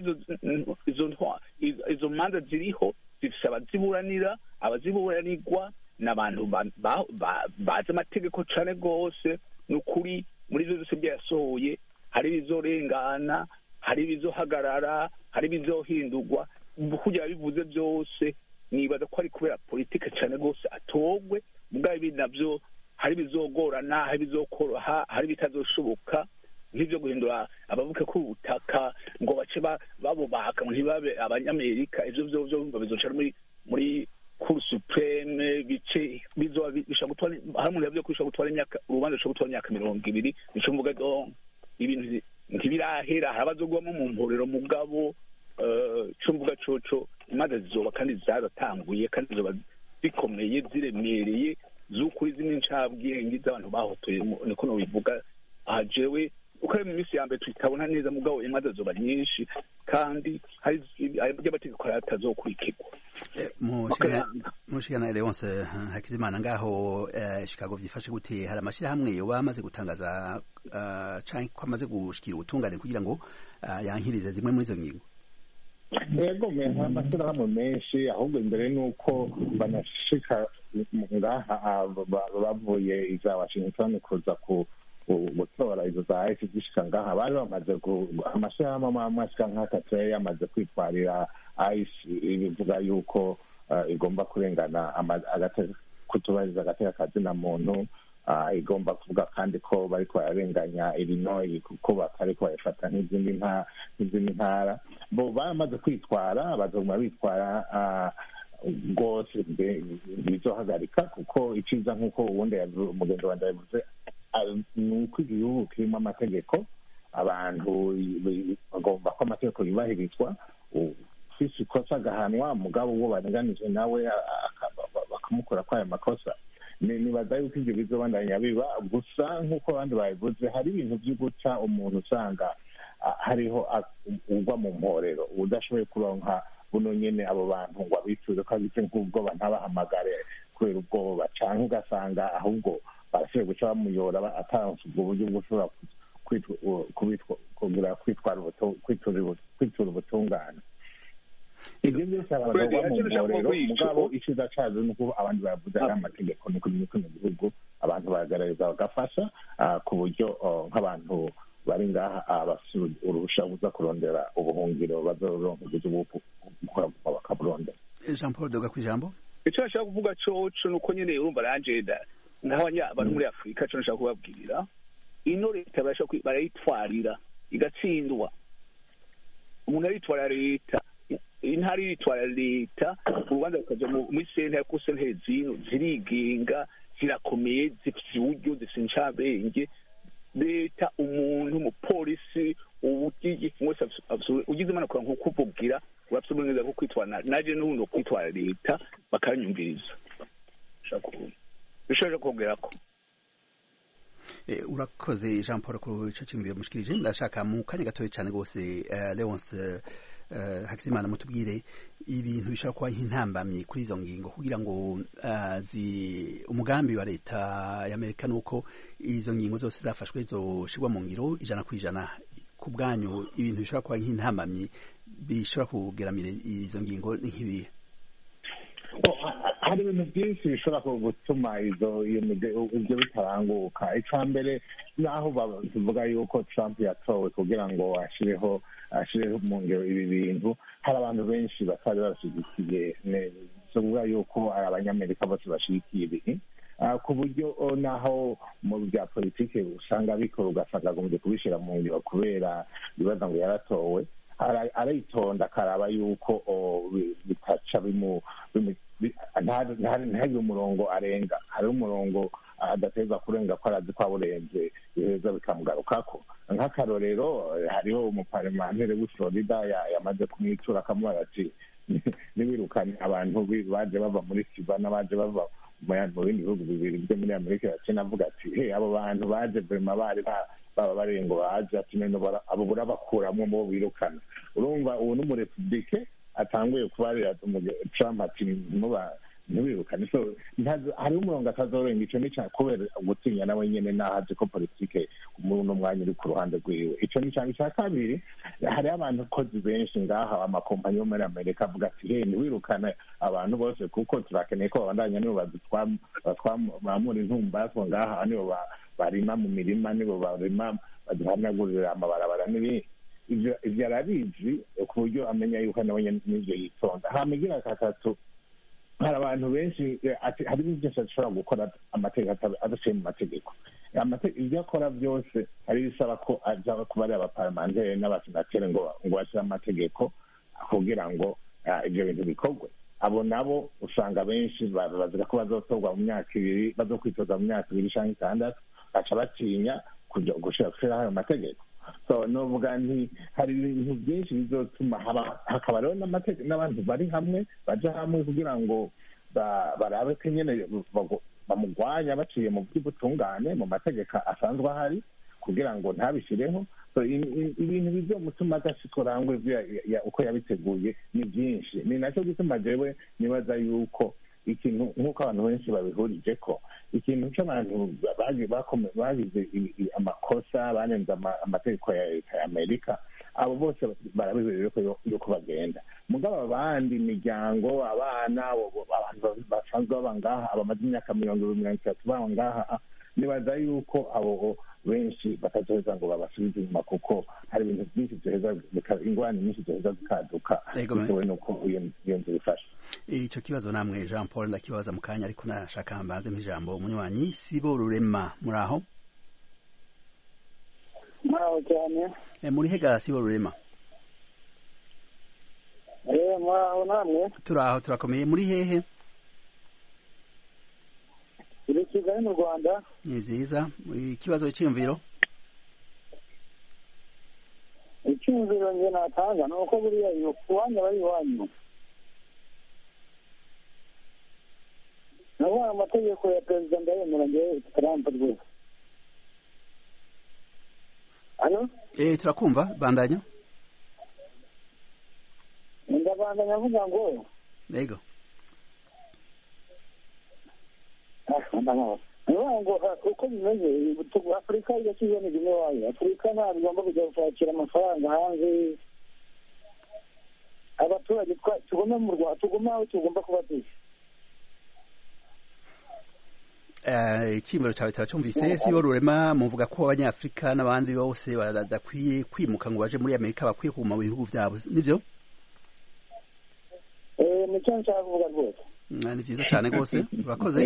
izo manza ziriho zifise abaziburanira abaziburanirwa n'abantu bazi amategeko cane rwose ni ukuri muri ivyo vyose vyasohoye hari ibizorengana hari ibizohagarara hari ibizohindurwa kugira bivuze byose nibaza ko ari kubera politike cane rwose atogwe mugabo ibi navyo hari ibizogorana hari ibizokoroha hari ibitazoshoboka nk'ivyo guhindura abavuke ku butaka ngo bace babubaka ntibabe abanyamerika ivyo vyo bizoca muri Cour supreme bice bisha gutwara hari umuntu yavyo kwisha gutwara imyaka urubanza rusha gutwara imyaka 20 nico mvuga do ibintu ntibirahera harabazogwamo mu mporero mugabo cyo mvuga coco imanza zizoba kandi zaratanguye kandi zizoba zikomeye ziremereye z'ukuri zimwe ncabwenge z'abantu bahotoye niko no bivuga ajewe uko mu minsi ya mbere tutabona neza mugabo imanza zoba nyinshi kandi hari by'amategeko atazokurikirwa mushikana Leonce Hakizimana ngaho Chicago vyifashe gute hari amashirahamwe bamaze gutangaza canke ko amaze gushikira ubutungane kugira ngo yankirize zimwe muri izo ngingo yego amashyirahamwe menshi ahubwo imbere nuko banashika ngaha bavuye iza Washington kuza gutora izo za ICE zishika ngaha bari bamaze amashyirahamwe amashika nk'atatu yamaze kwitwarira ICE ibivuga yuko igomba kurengana kutubahiriza agateka kazina muntu igomba kuvuga kandi ko bari bararenganya Illinois kuko batari bayifata nk'izindi ntara bo bamaze kwitwara bazoguma bitwara rwose bizohagarika kuko iciza nk'uko ubundi umugenzi wanjye yavuze ni uko igihugu kirimo amategeko abantu bagomba ko amategeko yubahirizwa ufise ikosa agahanwa mugabo uwo barenganije nawe bakamukora ko ayo makosa nibaza yuko ibyo bizobandanya biba gusa nk'uko abandi babivuze hari ibintu byo guca umuntu usanga hariho ugwa mu mporero udashoboye kuronka buno nyene abo bantu ngo abicuze ko abitse nk'ubwoba ntabahamagare kubera ubwoba canke ugasanga ahubwo barashoboye guca bamuyora ataronse ubwo buryo bwo ushobora kwitura ubutungane ibyo byose abagabo mu mporero mugabo iciza cazo nuko abandi bavuze ari amategeko nuko mu gihugu abantu bagaragaza bagafasha ku buryo nk'abantu bari ngaha bafite uruhusha buza kurondera ubuhungiro bazoronka uburyo bakaburondera. Jean Paul Doga kw'ijambo icyo nashaka kuvuga coco nuko nyene urumva ranjeda nk'abari muri Afurika cyo nashaka kubabwira ino leta barayitwarira igatsindwa umuntu aritwara leta intari yitwara leta urubanza rukaja muri sentare kuko sentare zirigenga zirakomeye zifite uburyo zifite incabenge leta umuntu umupolisi ubutigi mwese ugize impanuka nko kuvugira urafite uburenganzira bwo kwitwara naje n'ubundi wo kwitwara leta bakanyumviriza bishoboje kongera ko urakoze Jean Paul ku ico cimbire mushikirije ndashaka mu kanya gatoye cyane gose Leonce Hakizimana mutubwire ibintu bishobora kuba nk'intambamyi kuri izo ngingo kugira ngo umugambi wa leta y'Amerika nuko izo ngingo zose zafashwe zoshirwa mu ngiro 100% ku bwanyu ibintu bishobora kuba nk'intambamyi bishobora kugeramira izo ngingo ni nk'ibihe hari ibintu byinshi bishobora gutuma ibyo bitaranguka icya mbere naho bavuga yuko Trump yatowe kugira ngo ashireho mu ngiro ibi bintu hari abantu benshi batari bashyigikiye kuvuga yuko abanyamerika bose bashyigikiye ibi ku buryo naho mu bya politiki usanga bikora ugasanga agombye kubishyira mu ngiro kubera bibaza ngo yaratowe aritonda akaraba yuko bitaca ntihagire umurongo arenga hari umurongo adateza kurenga ko arazi ko awurenze biheza bikamugarukako nk'akarorero hariho umuparlementere w'i Florida yamaze kumwitura akamubaza ati niwirukanye abantu baje bava muri Cuba n'abaje bava mu bindi bihugu bibiri byo muri Amerika yaciye avuga ati abo bantu baje vrema bari baba barengo baje ati none abo burabakuramwo bo birukana urumva ubu n'umurepublike atanguye kubarira Trump ati ntibirukane. So hariho umurongo atazorenga, ico ni kubera gutinya nawe nyene naho azi ko politike muri uno mwanya uri ku ruhande rwiwe. Ico ni canke ca kabiri, hariho abantu kozi benshi ngaha amakompanyi yo muri Amerika avuga ati he ntiwirukane abantu bose kuko turakeneye ko babandanya nibo batwamura intumbaswa ngaha, nibo barima mu mirima, nibo barima baduhanagurira amabarabara n'ibindi. Ivyo arabizi ku buryo amenya yuko nawe n'ivyo yitonda. Hamigira katatu, hari abantu benshi hari byinshi ashobora gukora amategeko adaciye mu mategeko. Ibyo akora byose hari bisaba ko aja kuba ari abaparlamenteri n'abasenateri ngo bashyire amategeko kugira ngo ibyo bintu bikorwe. Abo nabo usanga benshi bazira ko bazotorwa mu myaka ibiri, bazokwitoza mu myaka ibiri canke itandatu, baca batinya gushira ayo mategeko. So novuga nti hari ibintu byinshi bizotuma hakaba rero n'abantu bari hamwe baja hamwe kugira ngo barabe ko nyene bamugwanya baciye mu by'ubutungane mu mategeko asanzwe ahari kugira ngo ntabishireho. So ibintu bizomutuma adashikora ngo uko yabiteguye ni byinshi. Ni nacyo gituma jewe nibaza yuko ikintu nk'uko abantu benshi babihurije ko ikintu cy'abantu bagize amakosa banenze amategeko ya leta ya Amerika, abo bose barabibereye yuko bagenda. Mugabo abandi imiryango, abana, abantu basanzwe baba ngaha abamaze imyaka 20-30 baba ngaha, nibaza yuko abo benshi batazoheza ngo babasubize inyuma kuko hari ibintu byinshi byoheza ingwani nyinshi zoheza zikaduka bitewe n'uko iyo nzu ifashe. Ico kibazo namwe Jean Paul ndakibaza mu kanya, ariko nashaka mbanze ijambo umunywanyi Sibo Rurema. Muraho? Muraho cyane. Muri hega Sibo Rurema? Muraho namwe? Turaho, turakomeye. Muri hehe? Iri Kigali mu Rwanda. Ni vyiza. Ikibazo cy'imviro? Icyumviro nge natanga nuko buriya iyo kuwanya bari wanyu. Naho amategeko ya Perezida ndayemera ngewe Trump rwose. Alo? Turakumva, bandanya. Ndabandanya mvuga ngo. Yego. Ngo uko bimeze Afurika yashyize n'igime wayo. Afurika ntabwo igomba kujya gushakira amafaranga hanze. Abaturage tugomba mu Rwanda, tugomba aho tugomba kuba turi. Icyimiro cyawe turacumvise. Sibo Rurema, muvuga ko abanyafurika n'abandi bose badakwiye kwimuka ngo baje muri Amerika, bakwiye kuguma mu bihugu byabo, nivyo? Nicyo nshaka kuvuga rwose. Ni vyiza cyane rwose, urakoze.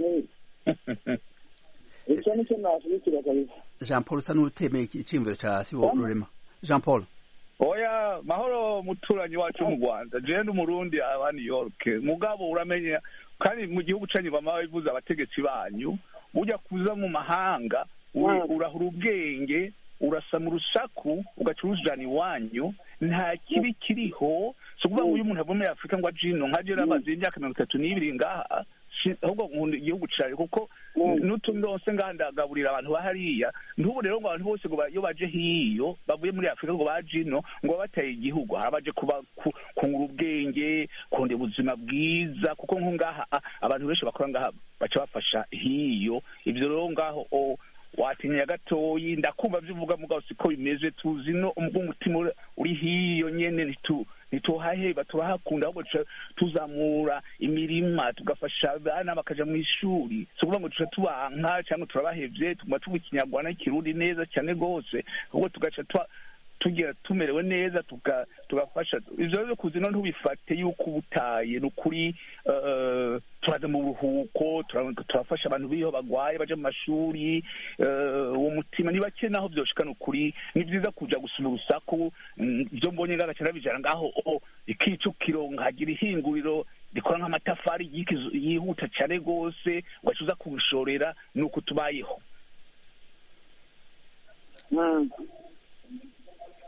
Icyo nicyo nashyigikira kabisa. Jean Paul usa n'utemeye icyimviro cya Sibo Rurema. Jean Paul. Oya, mahoro muturanyi wacu mu Rwanda. Je ndi Umurundi aba New York. Mugabo uramenya kandi mu gihugu cyanyu bama bivuze abategetsi banyu, ujya kuza mu mahanga urahura ubwenge, urasama urusaku, ugacuruzana iwanyu, nta kibi kiriho. So kuvuga ngo uyu muntu avumeye Afrika ngo ajino nka jera amaze imyaka 32 ngaha, ahubwo nkunda igihugu cyawe kuko n'utundose ngandagaburira abantu bahariya. Ntubu rero ngo abantu bose ngo iyo baje hiyo bavuye muri Afrika ngo bajino ngo bateye igihugu, harabaje kuba kungura ubwenge, kunde ubuzima bwiza, kuko nko ngaha abantu benshi bakora ngaha baca bafasha hiyo. Ivyo rero ngaho watinya gatoyi ndakumva byuvuga mugabo siko bimeze. Tuzi no umutima uri hiyo nyene nituhahe baturahakunda, ahubwo tuzamura imirima tugafasha abana bakaja mu ishuri. So kuvuga ngo tubanka cyangwa turabahevye tuguma tuvuga Ikinyarwanda n'Ikirundi neza cyane gose, ahubwo tugaca tugira tumerewe neza tugafasha. Ivyo rero kuzino ntubifate yuko ubutaye n'ukuri. Turaza mu buruhuko, turafasha abantu biho bagwaye baje mu mashuri. Uwo mutima ni bake naho byoshikana ukuri. Ni byiza kuja gusuma urusaku. Byo mbonye ngagacara bijana ngaho ikicukiro nkagira ihinguriro rikora nk'amatafari yihuta cyane gose, ugacuza kubishorera nuko tubayeho.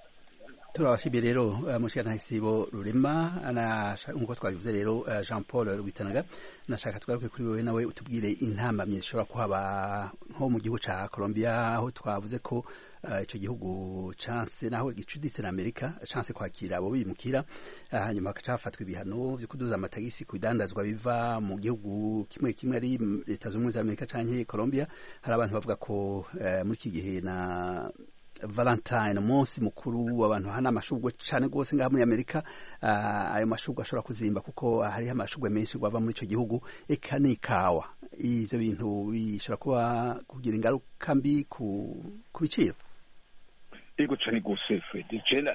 turabashimiye rero mushikantahisibo Rurema nkuko twabivuze rero Jean Paul Rwitanaga nashaka twaruke kuri wewe nawe utubwire intambamye zishobora kuhaba nko mu gihugu ca Colombia aho twavuze ko ico gihugu chance naho gicuditse na Amerika chance kwakira abo bimukira hanyuma kacafatwa ibihano byo kuduza amatagisi kudandazwa biva mu gihugu kimwe kimwe ari Leta Zunze Ubumwe za Amerika canke Colombia. Hari abantu bavuga ko muri iki gihe na Valentine umunsi mukuru abantu hana amashugwe cyane gose ngaha muri Amerika ayo mashugwe ashobora kuzimba kuko hariho amashugwe menshi gwava muri ico gihugu eka n'ikawa. Ivyo bintu bishobora kuba kugira ingaruka mbi ku biciro. Ego cyane gose Fred jena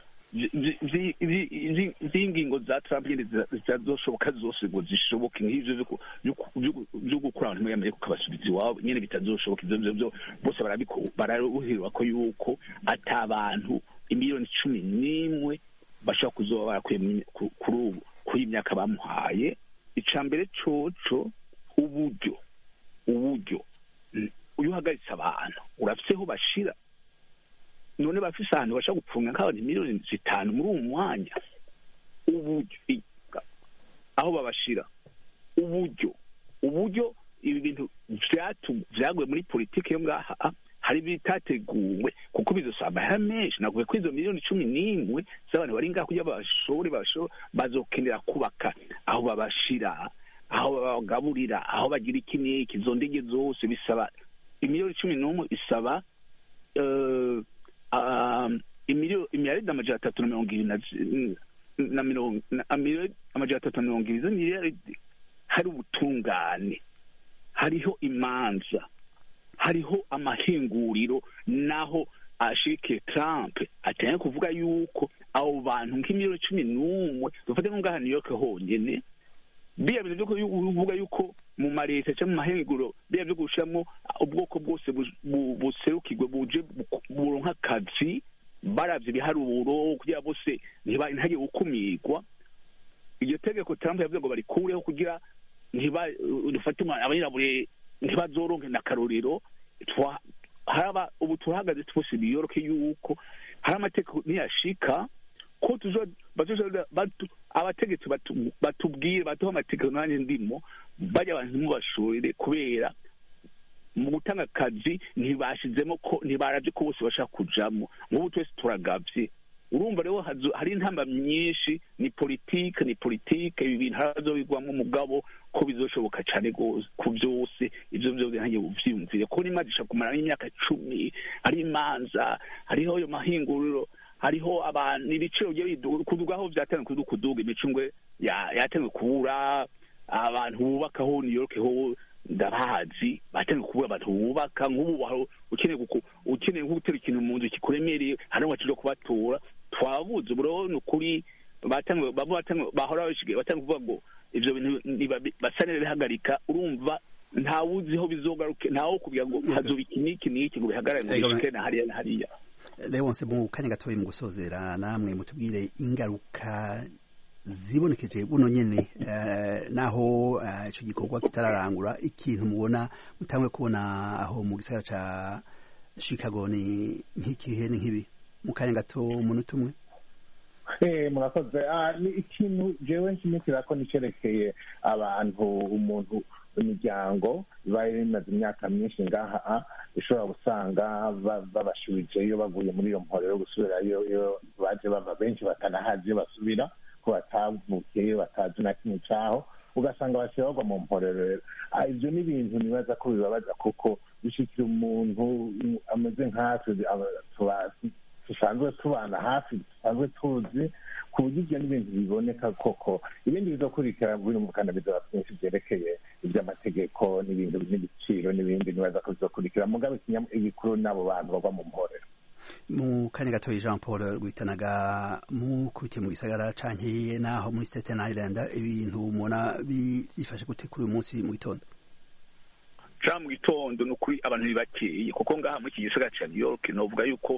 zingingo za Trump zitazoshoboka zose ngo zishoboke nk'ivyo byo gukora abantu muri Amerika ukabasubiza iwabo nyene bitazoshoboka ivyo bose bararuhirwa ko yuko atabantu imiliyoni 11 bashobora kuzoba barakuye kuri ubu kuri imyaka bamuhaye. Icambere coco uburyo uyu hagaritse abantu urafiteho bashira none bafise ahantu bashaka gupfunga nk'abantu miliyoni 5 muri uwo mwanya. Uburyo aho babashira uburyo ibi bintu vyaguye muri politike yo ngaha hari bitateguwe kuko bizosaba menshi nakuve ko izo miliyoni 11 z'abantu bari ngaha kugira bazokenera kubaka aho babashira aho bagaburira aho bagira ikiniki izo ndege zose bisaba imiliyoni 11 isaba imiliyaridi amajana 320 miliyaridi. Hari ubutungane, hariho imanza, hariho amahinguriro, naho ashike Trump atanye kuvuga yuko abo bantu nk'imiliyoni 11 dufate ngaha New York honyene biya byo kuvuga yuko mu mareta cyangwa mu mahinguriro biya byo gushamo ubwoko bwose buserukirwe buje buronka akazi baravye ibiharuro kugira bose ntagiye gukumirwa. Iryo tegeko Trump yavuze ngo barikureho kugira dufatima abanyirabure ntibazoronke na karorero haraba ubu turahagaze twose biyoroke yuko hari amategeko niyashika ko abategetsi batubwire batuha amategeko nanjye ndimo bajya abantu mubashorere kubera mu gutanga akazi ntibashizemo ko ntibaravye ko bose bashaka kujamo nk'ubu twese turagavye. Urumva rero hari intamba myinshi ni politike ibi bintu hazobigwamo umugabo ko bizoshoboka cyane gose ku byose ivyo ntagiye uvyumvire ko nimadisha kumara imyaka 10 ari imanza hariho yo mahinguriro hariho abantu ibiciro byo kudugaho byatanga kuduga imicungwe yatanzwe kubura abantu bubakaho New York ho ndabahazi batanzwe kubura abantu bubaka nk'ubu ukeneye gutera ikintu mu nzu kikuremereye hari wacyo kubatura twabuze burone kuri bahora bashige batanga kuvuga ngo ivyo bintu basanire bihagarika. Urumva ntawuziho bizogaruke ntawo kugira ngo hazoba ikiniki ngo bihagarare ngo bishike na hariya. Leonce mu kanya gatoyi mu gusozera namwe mutubwire ingaruka zibonekeje buno nyene naho ico gikorwa kitararangura ikintu mubona mutangwe kubona aho mu gisagara ca Chicago ni nk'ikihe nk'ibi mu kanya gato umuntu umwe. Murakoze. Ni ikintu jewe nshimikira ko nicerekeye abantu umuntu imiryango ibaye imaze imyaka myinshi ngaha ishobora gusanga babashubijeyo bavuye muri iyo mporero gusubirayo iyo baje bava benshi batanahazi basubira ko batavukiyeyo batazi na kimwe caho ugasanga bashobora mu mporero. Ivyo ni ibintu nibaza ko bibabaza kuko bishikira umuntu ameze nkatwe dusanzwe tubana hafi dusanzwe tuzi ku buryo ibyo n'ibintu biboneka koko. Ibindi bizokurikira birumvikana bizaba byinshi byerekeye iby'amategeko n'ibintu n'ibiciro n'ibindi nibaza ko bizokurikira mugabe ibikuru n'abo bantu bagwa mu mporero. Mu kanya gatoya Jean Paul Rwitanaga mu kubite mu gisagara canke naho muri Staten Island ibintu mubona bifashe gute kuri uyu munsi mu gitondo? Mu gitondo nukuri abantu bibakeye kuko ngaha muri iki gisagara ca New York novuga yuko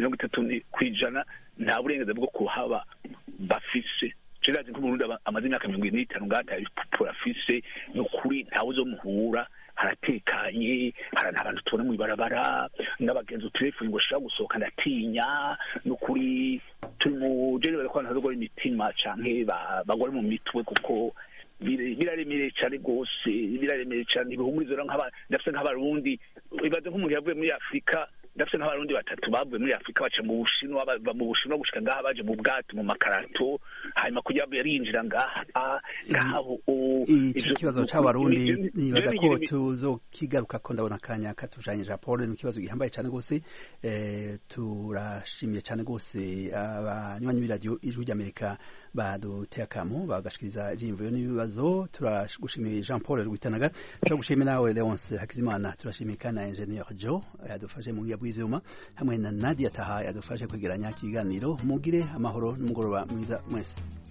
30% nta burenganzira bwo kuhaba bafise. Kirazi ko Burundi amaze imyaka 25 ngata afise nukuri ntawe zo muhura haratekanye hari abantu tubona mu ibarabara n'abagenzi telefone ngo shaka gusohoka ndatinya ukuri turi mu genere ko abantu bagora imitima canke bagore mu mitwe kuko biraremereye cyane rwose biraremereye cyane ibihumurizo ndafise nk'abarundi ibaze nk'umuntu yavuye muri Afurika ndafise nk'abarundi batatu bavuye muri Afurika baca mu Bushinwa bava mu Bushinwa gushika ngaha baje mu bwato mu makarato hanyuma kugira ngo yarinjira ngaho ico kibazo c'abarundi nibaza ko tuzokigaruka ko ndabona akanya katujanye Japon ni kibazo gihambaye cyane rwose turashimiye cyane rwose abanywanyi b'iradio Ijwi ry'Amerika baduteye akamo bagashikiriza ivyiyumviro n'ibibazo turagushimiye Jean Paul Rwitanaga turagushimiye nawe Leonce Hakizimana turashimiye kana Engineer Joe yadufashe mu bw'ivyuma hamwe na Nadia Taha yadufashe kwegeranya ikiganiro mugire amahoro n'umugoroba mwiza mwese